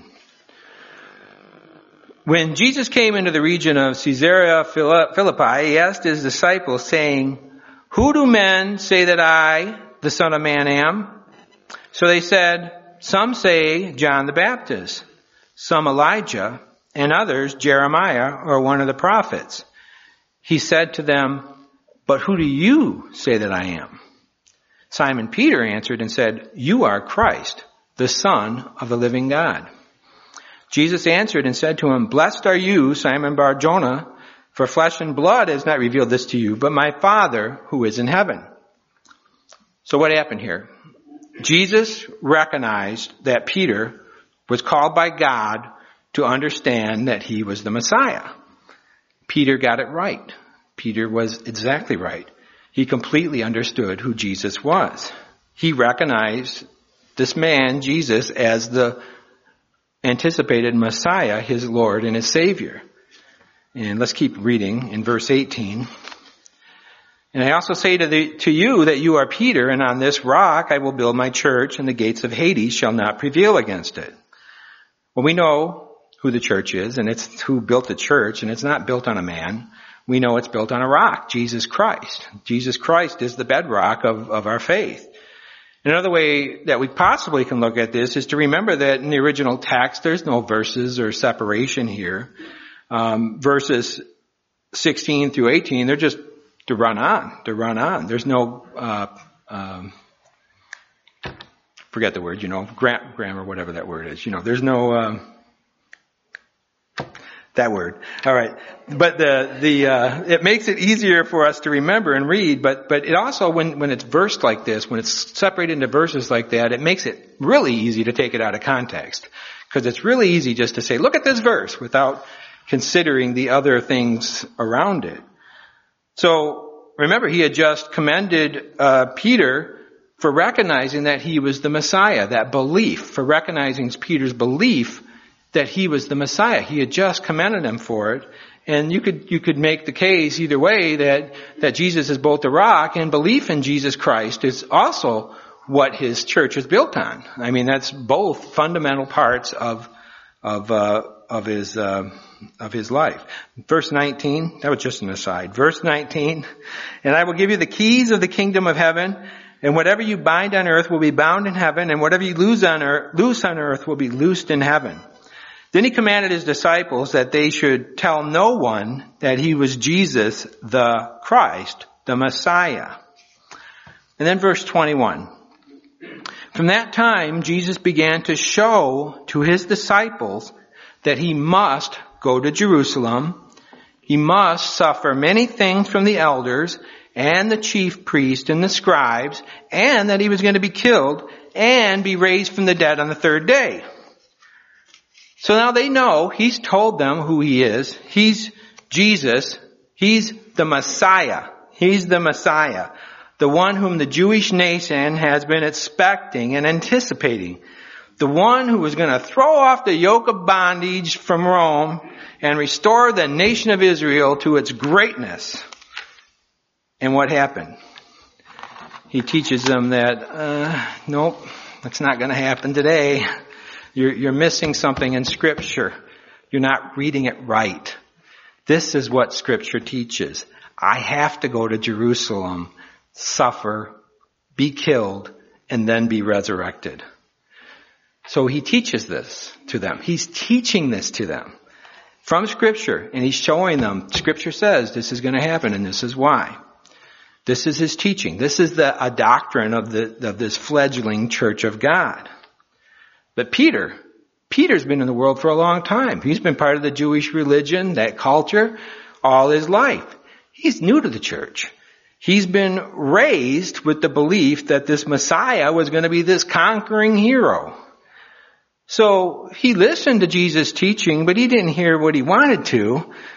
When Jesus came into the region of Caesarea Philippi, he asked his disciples, saying, who do men say that I, the Son of Man, am? So they said, some say John the Baptist, some Elijah, and others Jeremiah or one of the prophets. He said to them, but who do you say that I am? Simon Peter answered and said, you are Christ, the Son of the living God. Jesus answered and said to him, blessed are you, Simon Bar-Jonah, for flesh and blood has not revealed this to you, but my Father who is in heaven. So what happened here? Jesus recognized that Peter was called by God to understand that he was the Messiah. Peter got it right. Peter was exactly right. He completely understood who Jesus was. He recognized this man, Jesus, as the anticipated Messiah, his Lord and his Savior. And let's keep reading in verse 18. And I also say to you that you are Peter, and on this rock I will build my church, and the gates of Hades shall not prevail against it. Well, we know who the church is, and it's who built the church, and it's not built on a man. We know it's built on a rock, Jesus Christ. Jesus Christ is the bedrock of our faith. Another way that we possibly can look at this is to remember that in the original text, there's no verses or separation here. Verses 16 through 18, they're just to run on. There's no, forget the word, grammar, whatever that word is. There's no, that word. All right. But it makes it easier for us to remember and read, but it also, when it's versed like this, when it's separated into verses like that, it makes it really easy to take it out of context. Because it's really easy just to say, look at this verse without considering the other things around it. So remember, he had just commended Peter for recognizing that he was the Messiah, that belief, for recognizing Peter's belief that he was the Messiah. He had just commended him for it. And you could make the case either way that Jesus is both the rock, and belief in Jesus Christ is also what his church is built on. I mean, that's both fundamental parts of his life. Verse 19, that was just an aside. Verse 19, and I will give you the keys of the kingdom of heaven, and whatever you bind on earth will be bound in heaven, and whatever you loose on earth will be loosed in heaven. Then he commanded his disciples that they should tell no one that he was Jesus, the Christ, the Messiah. And then verse 21. From that time, Jesus began to show to his disciples that he must go to Jerusalem. He must suffer many things from the elders and the chief priests and the scribes, and that he was going to be killed and be raised from the dead on the third day. So now they know, he's told them who he is. He's Jesus. He's the Messiah. He's the Messiah. The one whom the Jewish nation has been expecting and anticipating. The one who was going to throw off the yoke of bondage from Rome and restore the nation of Israel to its greatness. And what happened? He teaches them that, nope, that's not going to happen today. You're missing something in Scripture. You're not reading it right. This is what Scripture teaches. I have to go to Jerusalem, suffer, be killed, and then be resurrected. So he teaches this to them. He's teaching this to them from Scripture, and he's showing them, Scripture says this is going to happen, and this is why. This is his teaching. This is a doctrine of this fledgling church of God. But Peter's been in the world for a long time. He's been part of the Jewish religion, that culture, all his life. He's new to the church. He's been raised with the belief that this Messiah was going to be this conquering hero. So he listened to Jesus' teaching, but he didn't hear what he wanted to.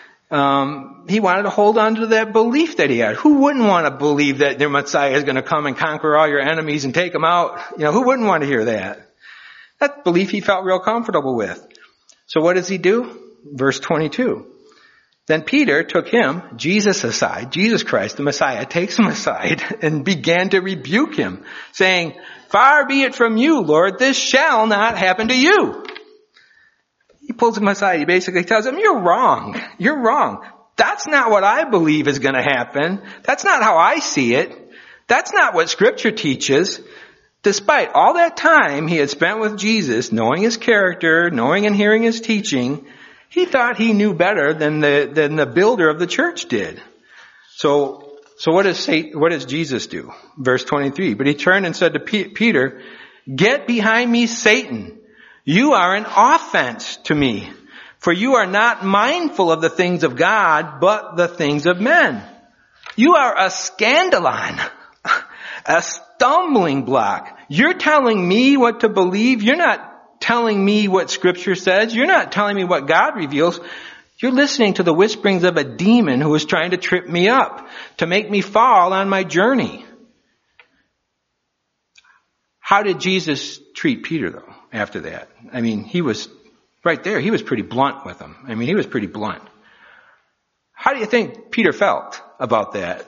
He wanted to hold on to that belief that he had. Who wouldn't want to believe that their Messiah is going to come and conquer all your enemies and take them out? Who wouldn't want to hear that? That belief he felt real comfortable with. So what does he do? Verse 22. Then Peter took him, Jesus aside, Jesus Christ, the Messiah, takes him aside and began to rebuke him, saying, "Far be it from you, Lord, this shall not happen to you." He pulls him aside. He basically tells him, "You're wrong. You're wrong. That's not what I believe is going to happen. That's not how I see it. That's not what Scripture teaches." Despite all that time he had spent with Jesus, knowing his character, knowing and hearing his teaching, he thought he knew better than the builder of the church did. So what does Jesus do? Verse 23. But he turned and said to Peter, "Get behind me, Satan. You are an offense to me, for you are not mindful of the things of God, but the things of men. You are a scandalon, a stumbling block. You're telling me what to believe. You're not telling me what Scripture says. You're not telling me what God reveals. You're listening to the whisperings of a demon who is trying to trip me up, to make me fall on my journey." How did Jesus treat Peter, though, after that? He was right there. He was pretty blunt with him. He was pretty blunt. How do you think Peter felt about that?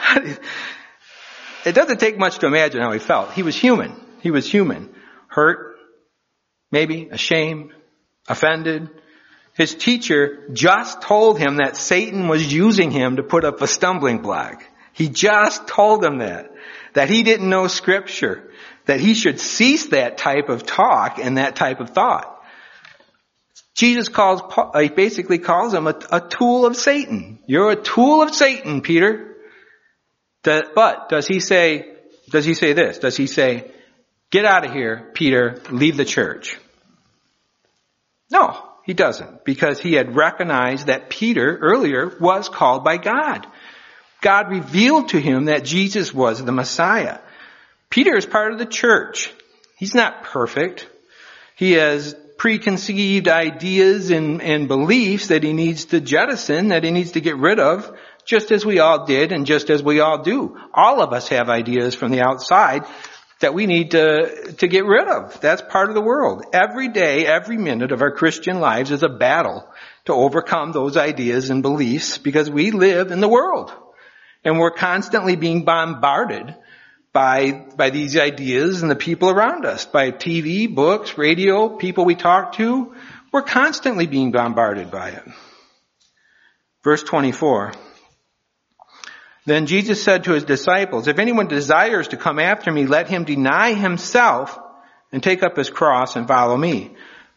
It doesn't take much to imagine how he felt. He was human. He was human. Hurt, maybe, ashamed, offended. His teacher just told him that Satan was using him to put up a stumbling block. He just told him that he didn't know Scripture, that he should cease that type of talk and that type of thought. Jesus basically calls him a tool of Satan. You're a tool of Satan, Peter. But does he say this? Does he say, "Get out of here, Peter, leave the church"? No, he doesn't, because he had recognized that Peter earlier was called by God. God revealed to him that Jesus was the Messiah. Peter is part of the church. He's not perfect. He has preconceived ideas and beliefs that he needs to jettison, that he needs to get rid of, just as we all did and just as we all do. All of us have ideas from the outside that we need to get rid of. That's part of the world. Every day, every minute of our Christian lives is a battle to overcome those ideas and beliefs, because we live in the world. And we're constantly being bombarded by these ideas and the people around us, by TV, books, radio, people we talk to. We're constantly being bombarded by it. Verse 24. Then Jesus said to his disciples, "If anyone desires to come after me, let him deny himself and take up his cross and follow me.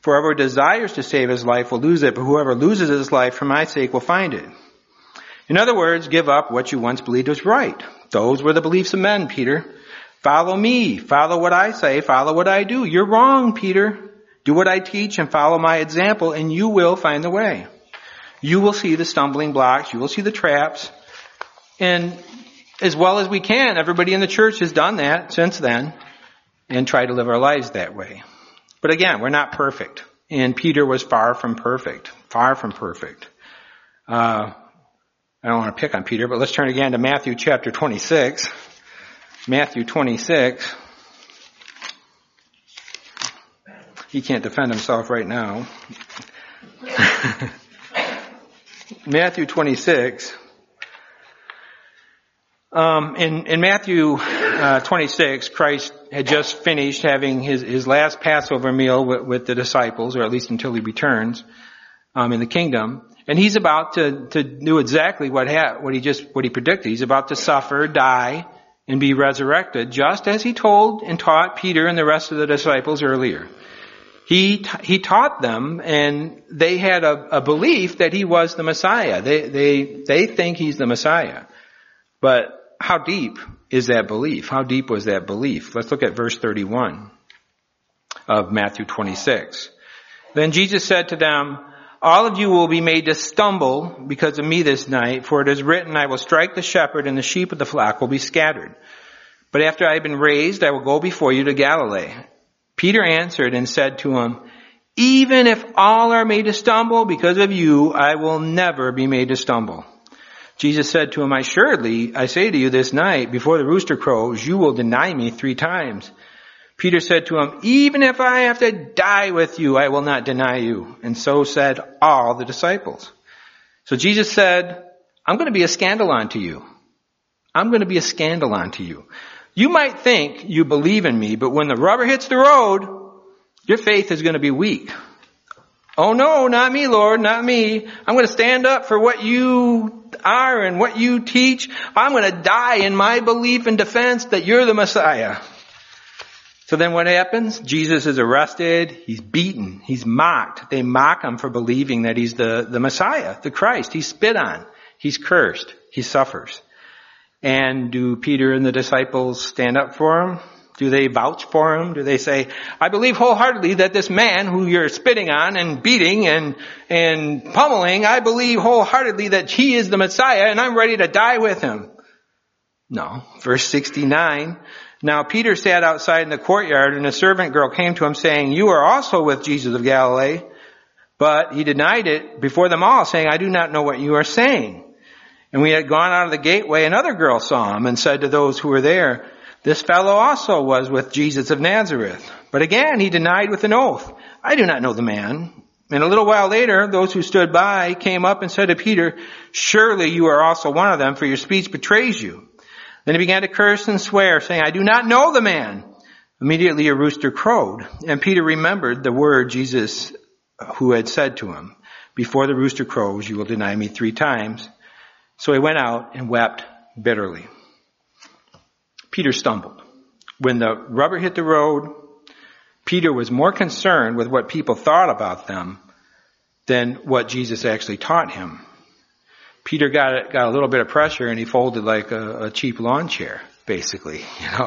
For whoever desires to save his life will lose it, but whoever loses his life for my sake will find it. In other words, give up what you once believed was right. Those were the beliefs of men, Peter. Follow me. Follow what I say. Follow what I do. You're wrong, Peter. Do what I teach and follow my example, and you will find the way. You will see the stumbling blocks. You will see the traps. And as well as we can, everybody in the church has done that since then and tried to live our lives that way. But again, we're not perfect. And Peter was far from perfect. Far from perfect. I don't want to pick on Peter, but let's turn again to Matthew chapter 26. Matthew 26. He can't defend himself right now. Matthew 26. In Matthew 26, Christ had just finished having his last Passover meal with the disciples, or at least until he returns in the kingdom. And he's about to do exactly what he predicted. He's about to suffer, die, and be resurrected, just as he told and taught Peter and the rest of the disciples earlier. He taught them, and they had a belief that he was the Messiah. They think he's the Messiah. But how deep is that belief? How deep was that belief? Let's look at verse 31 of Matthew 26. Then Jesus said to them, all of you will be made to stumble because of me this night, for it is written, I will strike the shepherd and the sheep of the flock will be scattered. But after I have been raised, I will go before you to Galilee. Peter answered and said to him, even if all are made to stumble because of you, I will never be made to stumble. Jesus said to him, assuredly, I say to you this night, before the rooster crows, you will deny me 3 times. Peter said to him, even if I have to die with you, I will not deny you. And so said all the disciples. So Jesus said, I'm going to be a scandal unto you. I'm going to be a scandal unto you. You might think you believe in me, but when the rubber hits the road, your faith is going to be weak. Oh no, not me, Lord, not me. I'm going to stand up for what you are and what you teach. I'm going to die in my belief and defense that you're the Messiah. So then what happens? Jesus is arrested. He's beaten. He's mocked. They mock him for believing that he's the Messiah, the Christ. He's spit on. He's cursed. He suffers. And do Peter and the disciples stand up for him? Do they vouch for him? Do they say, I believe wholeheartedly that this man who you're spitting on and beating and pummeling, I believe wholeheartedly that he is the Messiah and I'm ready to die with him? No. Verse 69. Now Peter sat outside in the courtyard and a servant girl came to him saying, you are also with Jesus of Galilee. But he denied it before them all, saying, I do not know what you are saying. And we had gone out of the gateway, another girl saw him and said to those who were there, this fellow also was with Jesus of Nazareth. But again he denied with an oath, I do not know the man. And a little while later, those who stood by came up and said to Peter, surely you are also one of them, for your speech betrays you. Then he began to curse and swear, saying, I do not know the man. Immediately a rooster crowed, and Peter remembered the word Jesus who had said to him, before the rooster crows, you will deny me 3 times. So he went out and wept bitterly. Peter stumbled. When the rubber hit the road, Peter was more concerned with what people thought about them than what Jesus actually taught him. Peter got a little bit of pressure and he folded like a cheap lawn chair, basically.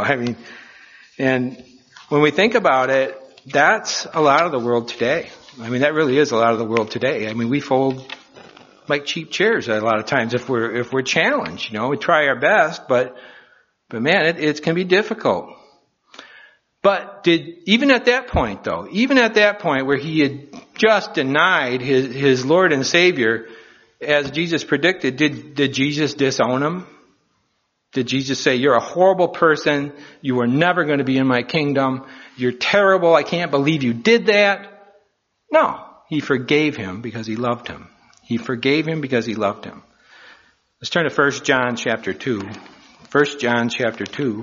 And when we think about it, that's a lot of the world today. That really is a lot of the world today. We fold like cheap chairs a lot of times if we're challenged. We try our best, but man, it can be difficult. But even at that point where he had just denied his Lord and Savior, as Jesus predicted, did Jesus disown him? Did Jesus say, you're a horrible person, you are never going to be in my kingdom, you're terrible, I can't believe you did that? No, he forgave him because he loved him. He forgave him because he loved him. Let's turn to 1 John chapter 2. 1 John chapter 2.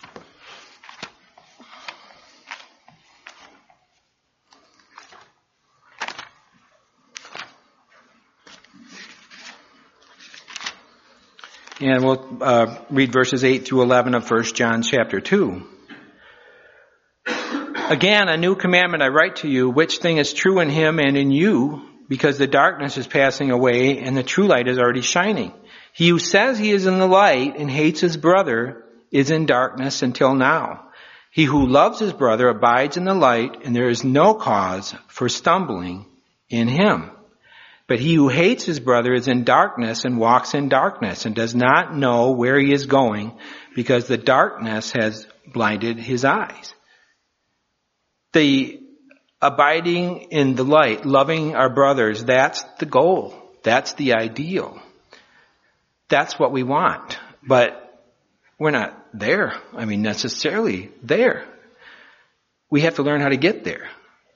And we'll read verses 8 through 11 of 1 John chapter 2. Again, a new commandment I write to you, which thing is true in him and in you, because the darkness is passing away and the true light is already shining. He who says he is in the light and hates his brother is in darkness until now. He who loves his brother abides in the light, and there is no cause for stumbling in him. But he who hates his brother is in darkness and walks in darkness and does not know where he is going, because the darkness has blinded his eyes. The abiding in the light, loving our brothers, that's the goal. That's the ideal. That's what we want. But we're not there. Necessarily there. We have to learn how to get there.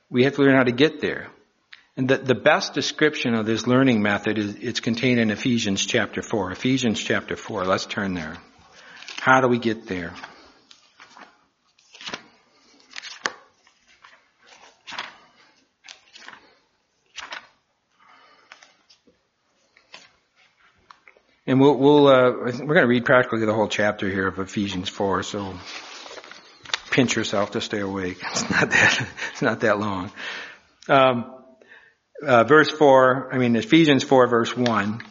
And the best description of this learning method it's contained in Ephesians chapter 4. Ephesians chapter 4. Let's turn there. How do we get there? And we're going to read practically the whole chapter here of Ephesians 4, so pinch yourself to stay awake. It's not that long. Ephesians 4, verse 1.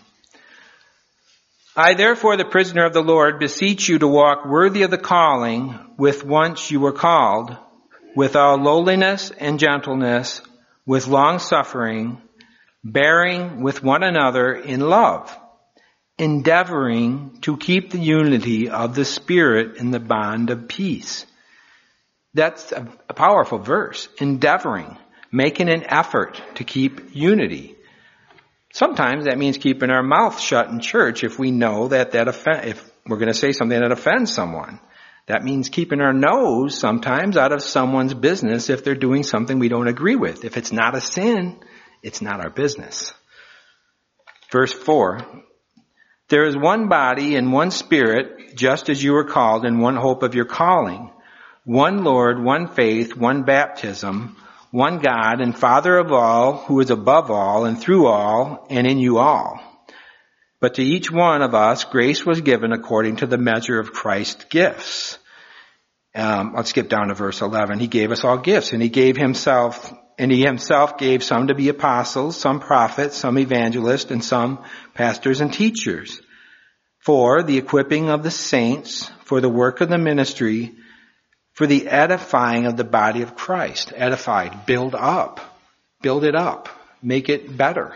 I, therefore, the prisoner of the Lord, beseech you to walk worthy of the calling with whence you were called, with all lowliness and gentleness, with long suffering, bearing with one another in love, endeavoring to keep the unity of the Spirit in the bond of peace. That's a powerful verse. Endeavoring, making an effort to keep unity. Sometimes that means keeping our mouth shut in church if we know if we're going to say something that offends someone. That means keeping our nose sometimes out of someone's business if they're doing something we don't agree with. If it's not a sin, it's not our business. Verse 4. There is one body and one Spirit, just as you were called in one hope of your calling. One Lord, one faith, one baptism, one God and Father of all, who is above all and through all and in you all. But to each one of us, grace was given according to the measure of Christ's gifts. Let's skip down to verse 11. He gave us all gifts, and he himself gave some to be apostles, some prophets, some evangelists, and some pastors and teachers, for the equipping of the saints, for the work of the ministry, for the edifying of the body of Christ. Edified, build it up, make it better,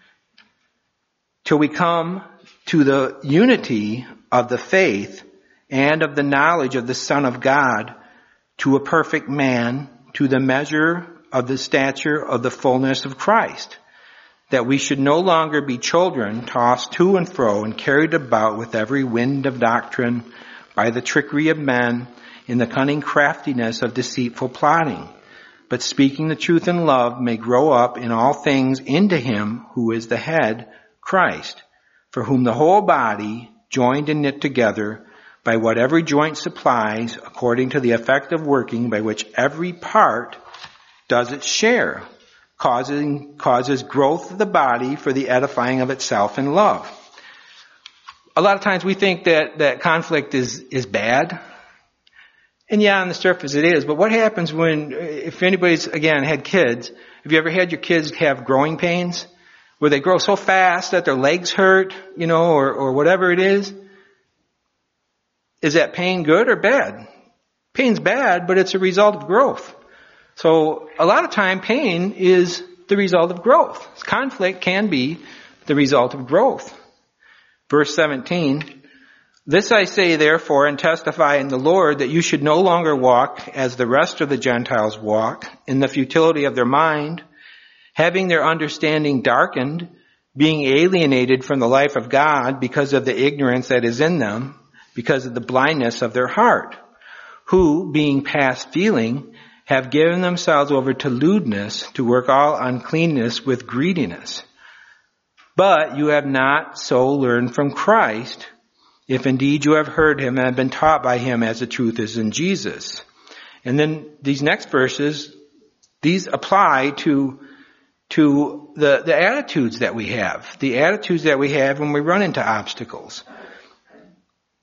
till we come to the unity of the faith and of the knowledge of the Son of God, to a perfect man, to the measure of the stature of the fullness of Christ, that we should no longer be children tossed to and fro and carried about with every wind of doctrine by the trickery of men in the cunning craftiness of deceitful plotting, but speaking the truth in love may grow up in all things into him who is the head, Christ, for whom the whole body, joined and knit together by what every joint supplies, according to the effective working by which every part does its share, causes growth of the body for the edifying of itself in love. A lot of times we think that conflict is bad. And yeah, on the surface it is. But what happens if anybody's, again, had kids, have you ever had your kids have growing pains? Where they grow so fast that their legs hurt, or whatever it is? Is that pain good or bad? Pain's bad, but it's a result of growth. So a lot of time pain is the result of growth. Conflict can be the result of growth. Verse 17, this I say therefore and testify in the Lord that you should no longer walk as the rest of the Gentiles walk, in the futility of their mind, having their understanding darkened, being alienated from the life of God because of the ignorance that is in them, because of the blindness of their heart, who, being past feeling, have given themselves over to lewdness, to work all uncleanness with greediness. But you have not so learned from Christ, if indeed you have heard him and have been taught by him as the truth is in Jesus. And then these next verses, these apply to the attitudes that we have. The attitudes that we have when we run into obstacles.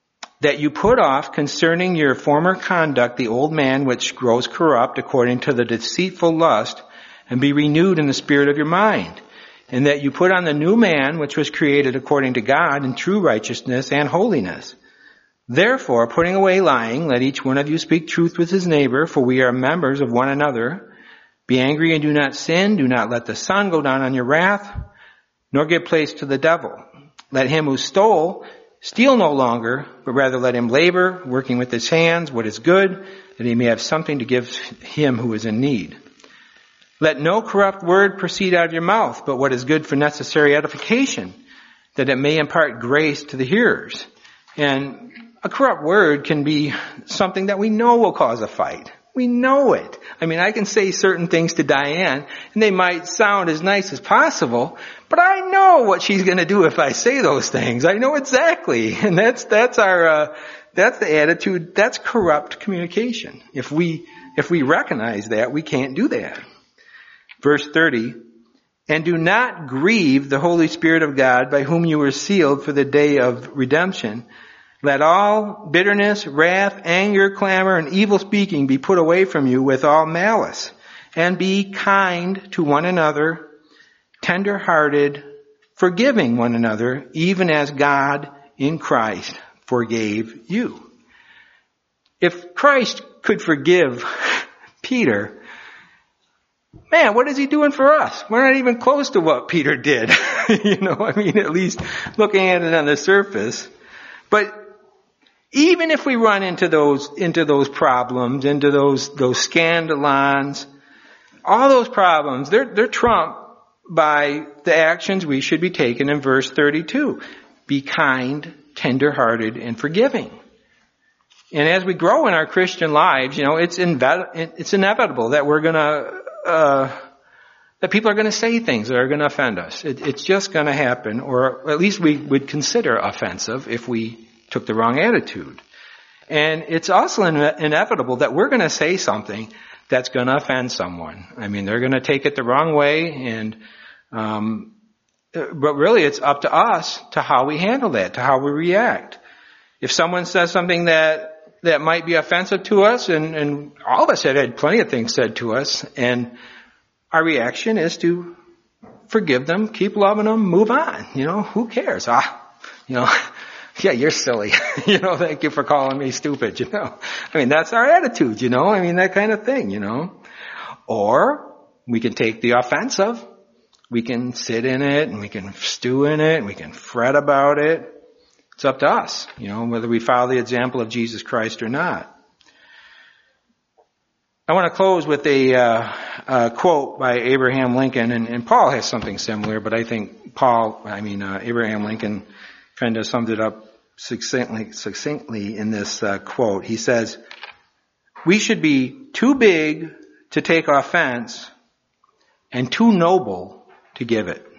that you put off concerning your former conduct the old man which grows corrupt according to the deceitful lust, and be renewed in the spirit of your mind, and that you put on the new man which was created according to God in true righteousness and holiness. Therefore, putting away lying, let each one of you speak truth with his neighbor, for we are members of one another. Be angry and do not sin. Do not let the sun go down on your wrath, nor give place to the devil. Let him who stole steal no longer, but rather let him labor, working with his hands what is good, that he may have something to give him who is in need. Let no corrupt word proceed out of your mouth, but what is good for necessary edification, that it may impart grace to the hearers. And a corrupt word can be something that we know will cause a fight. We know it. I mean, I can say certain things to Diane, and they might sound as nice as possible, but I know what she's going to do if I say those things. I know exactly. And that's the attitude. That's corrupt communication. If we recognize that, we can't do that. Verse 30, and do not grieve the Holy Spirit of God, by whom you were sealed for the day of redemption. Let all bitterness, wrath, anger, clamor, and evil speaking be put away from you with all malice. And be kind to one another, tender-hearted, forgiving one another, even as God in Christ forgave you. If Christ could forgive Peter, man, what is he doing for us? We're not even close to what Peter did. At least looking at it on the surface. But even if we run into those problems, into those scandalons, all those problems, they're trumped by the actions we should be taking in verse 32. Be kind, tender-hearted, and forgiving. And as we grow in our Christian lives, it's inevitable that we're that people are going to say things that are going to offend us. It's just going to happen, or at least we would consider offensive if we took the wrong attitude. And it's also inevitable that we're going to say something that's going to offend someone. I mean, they're going to take it the wrong way, but really it's up to us to how we handle that, to how we react. If someone says something that might be offensive to us, and all of us had plenty of things said to us, and our reaction is to forgive them, keep loving them, move on. Who cares? Yeah, you're silly. Thank you for calling me stupid, that's our attitude, that kind of thing, Or we can take the offensive. We can sit in it, and we can stew in it, and we can fret about it. It's up to us, whether we follow the example of Jesus Christ or not. I want to close with a quote by Abraham Lincoln, and Paul has something similar, but I think Abraham Lincoln kind of summed it up succinctly in this quote. He says, "We should be too big to take offense and too noble to give it."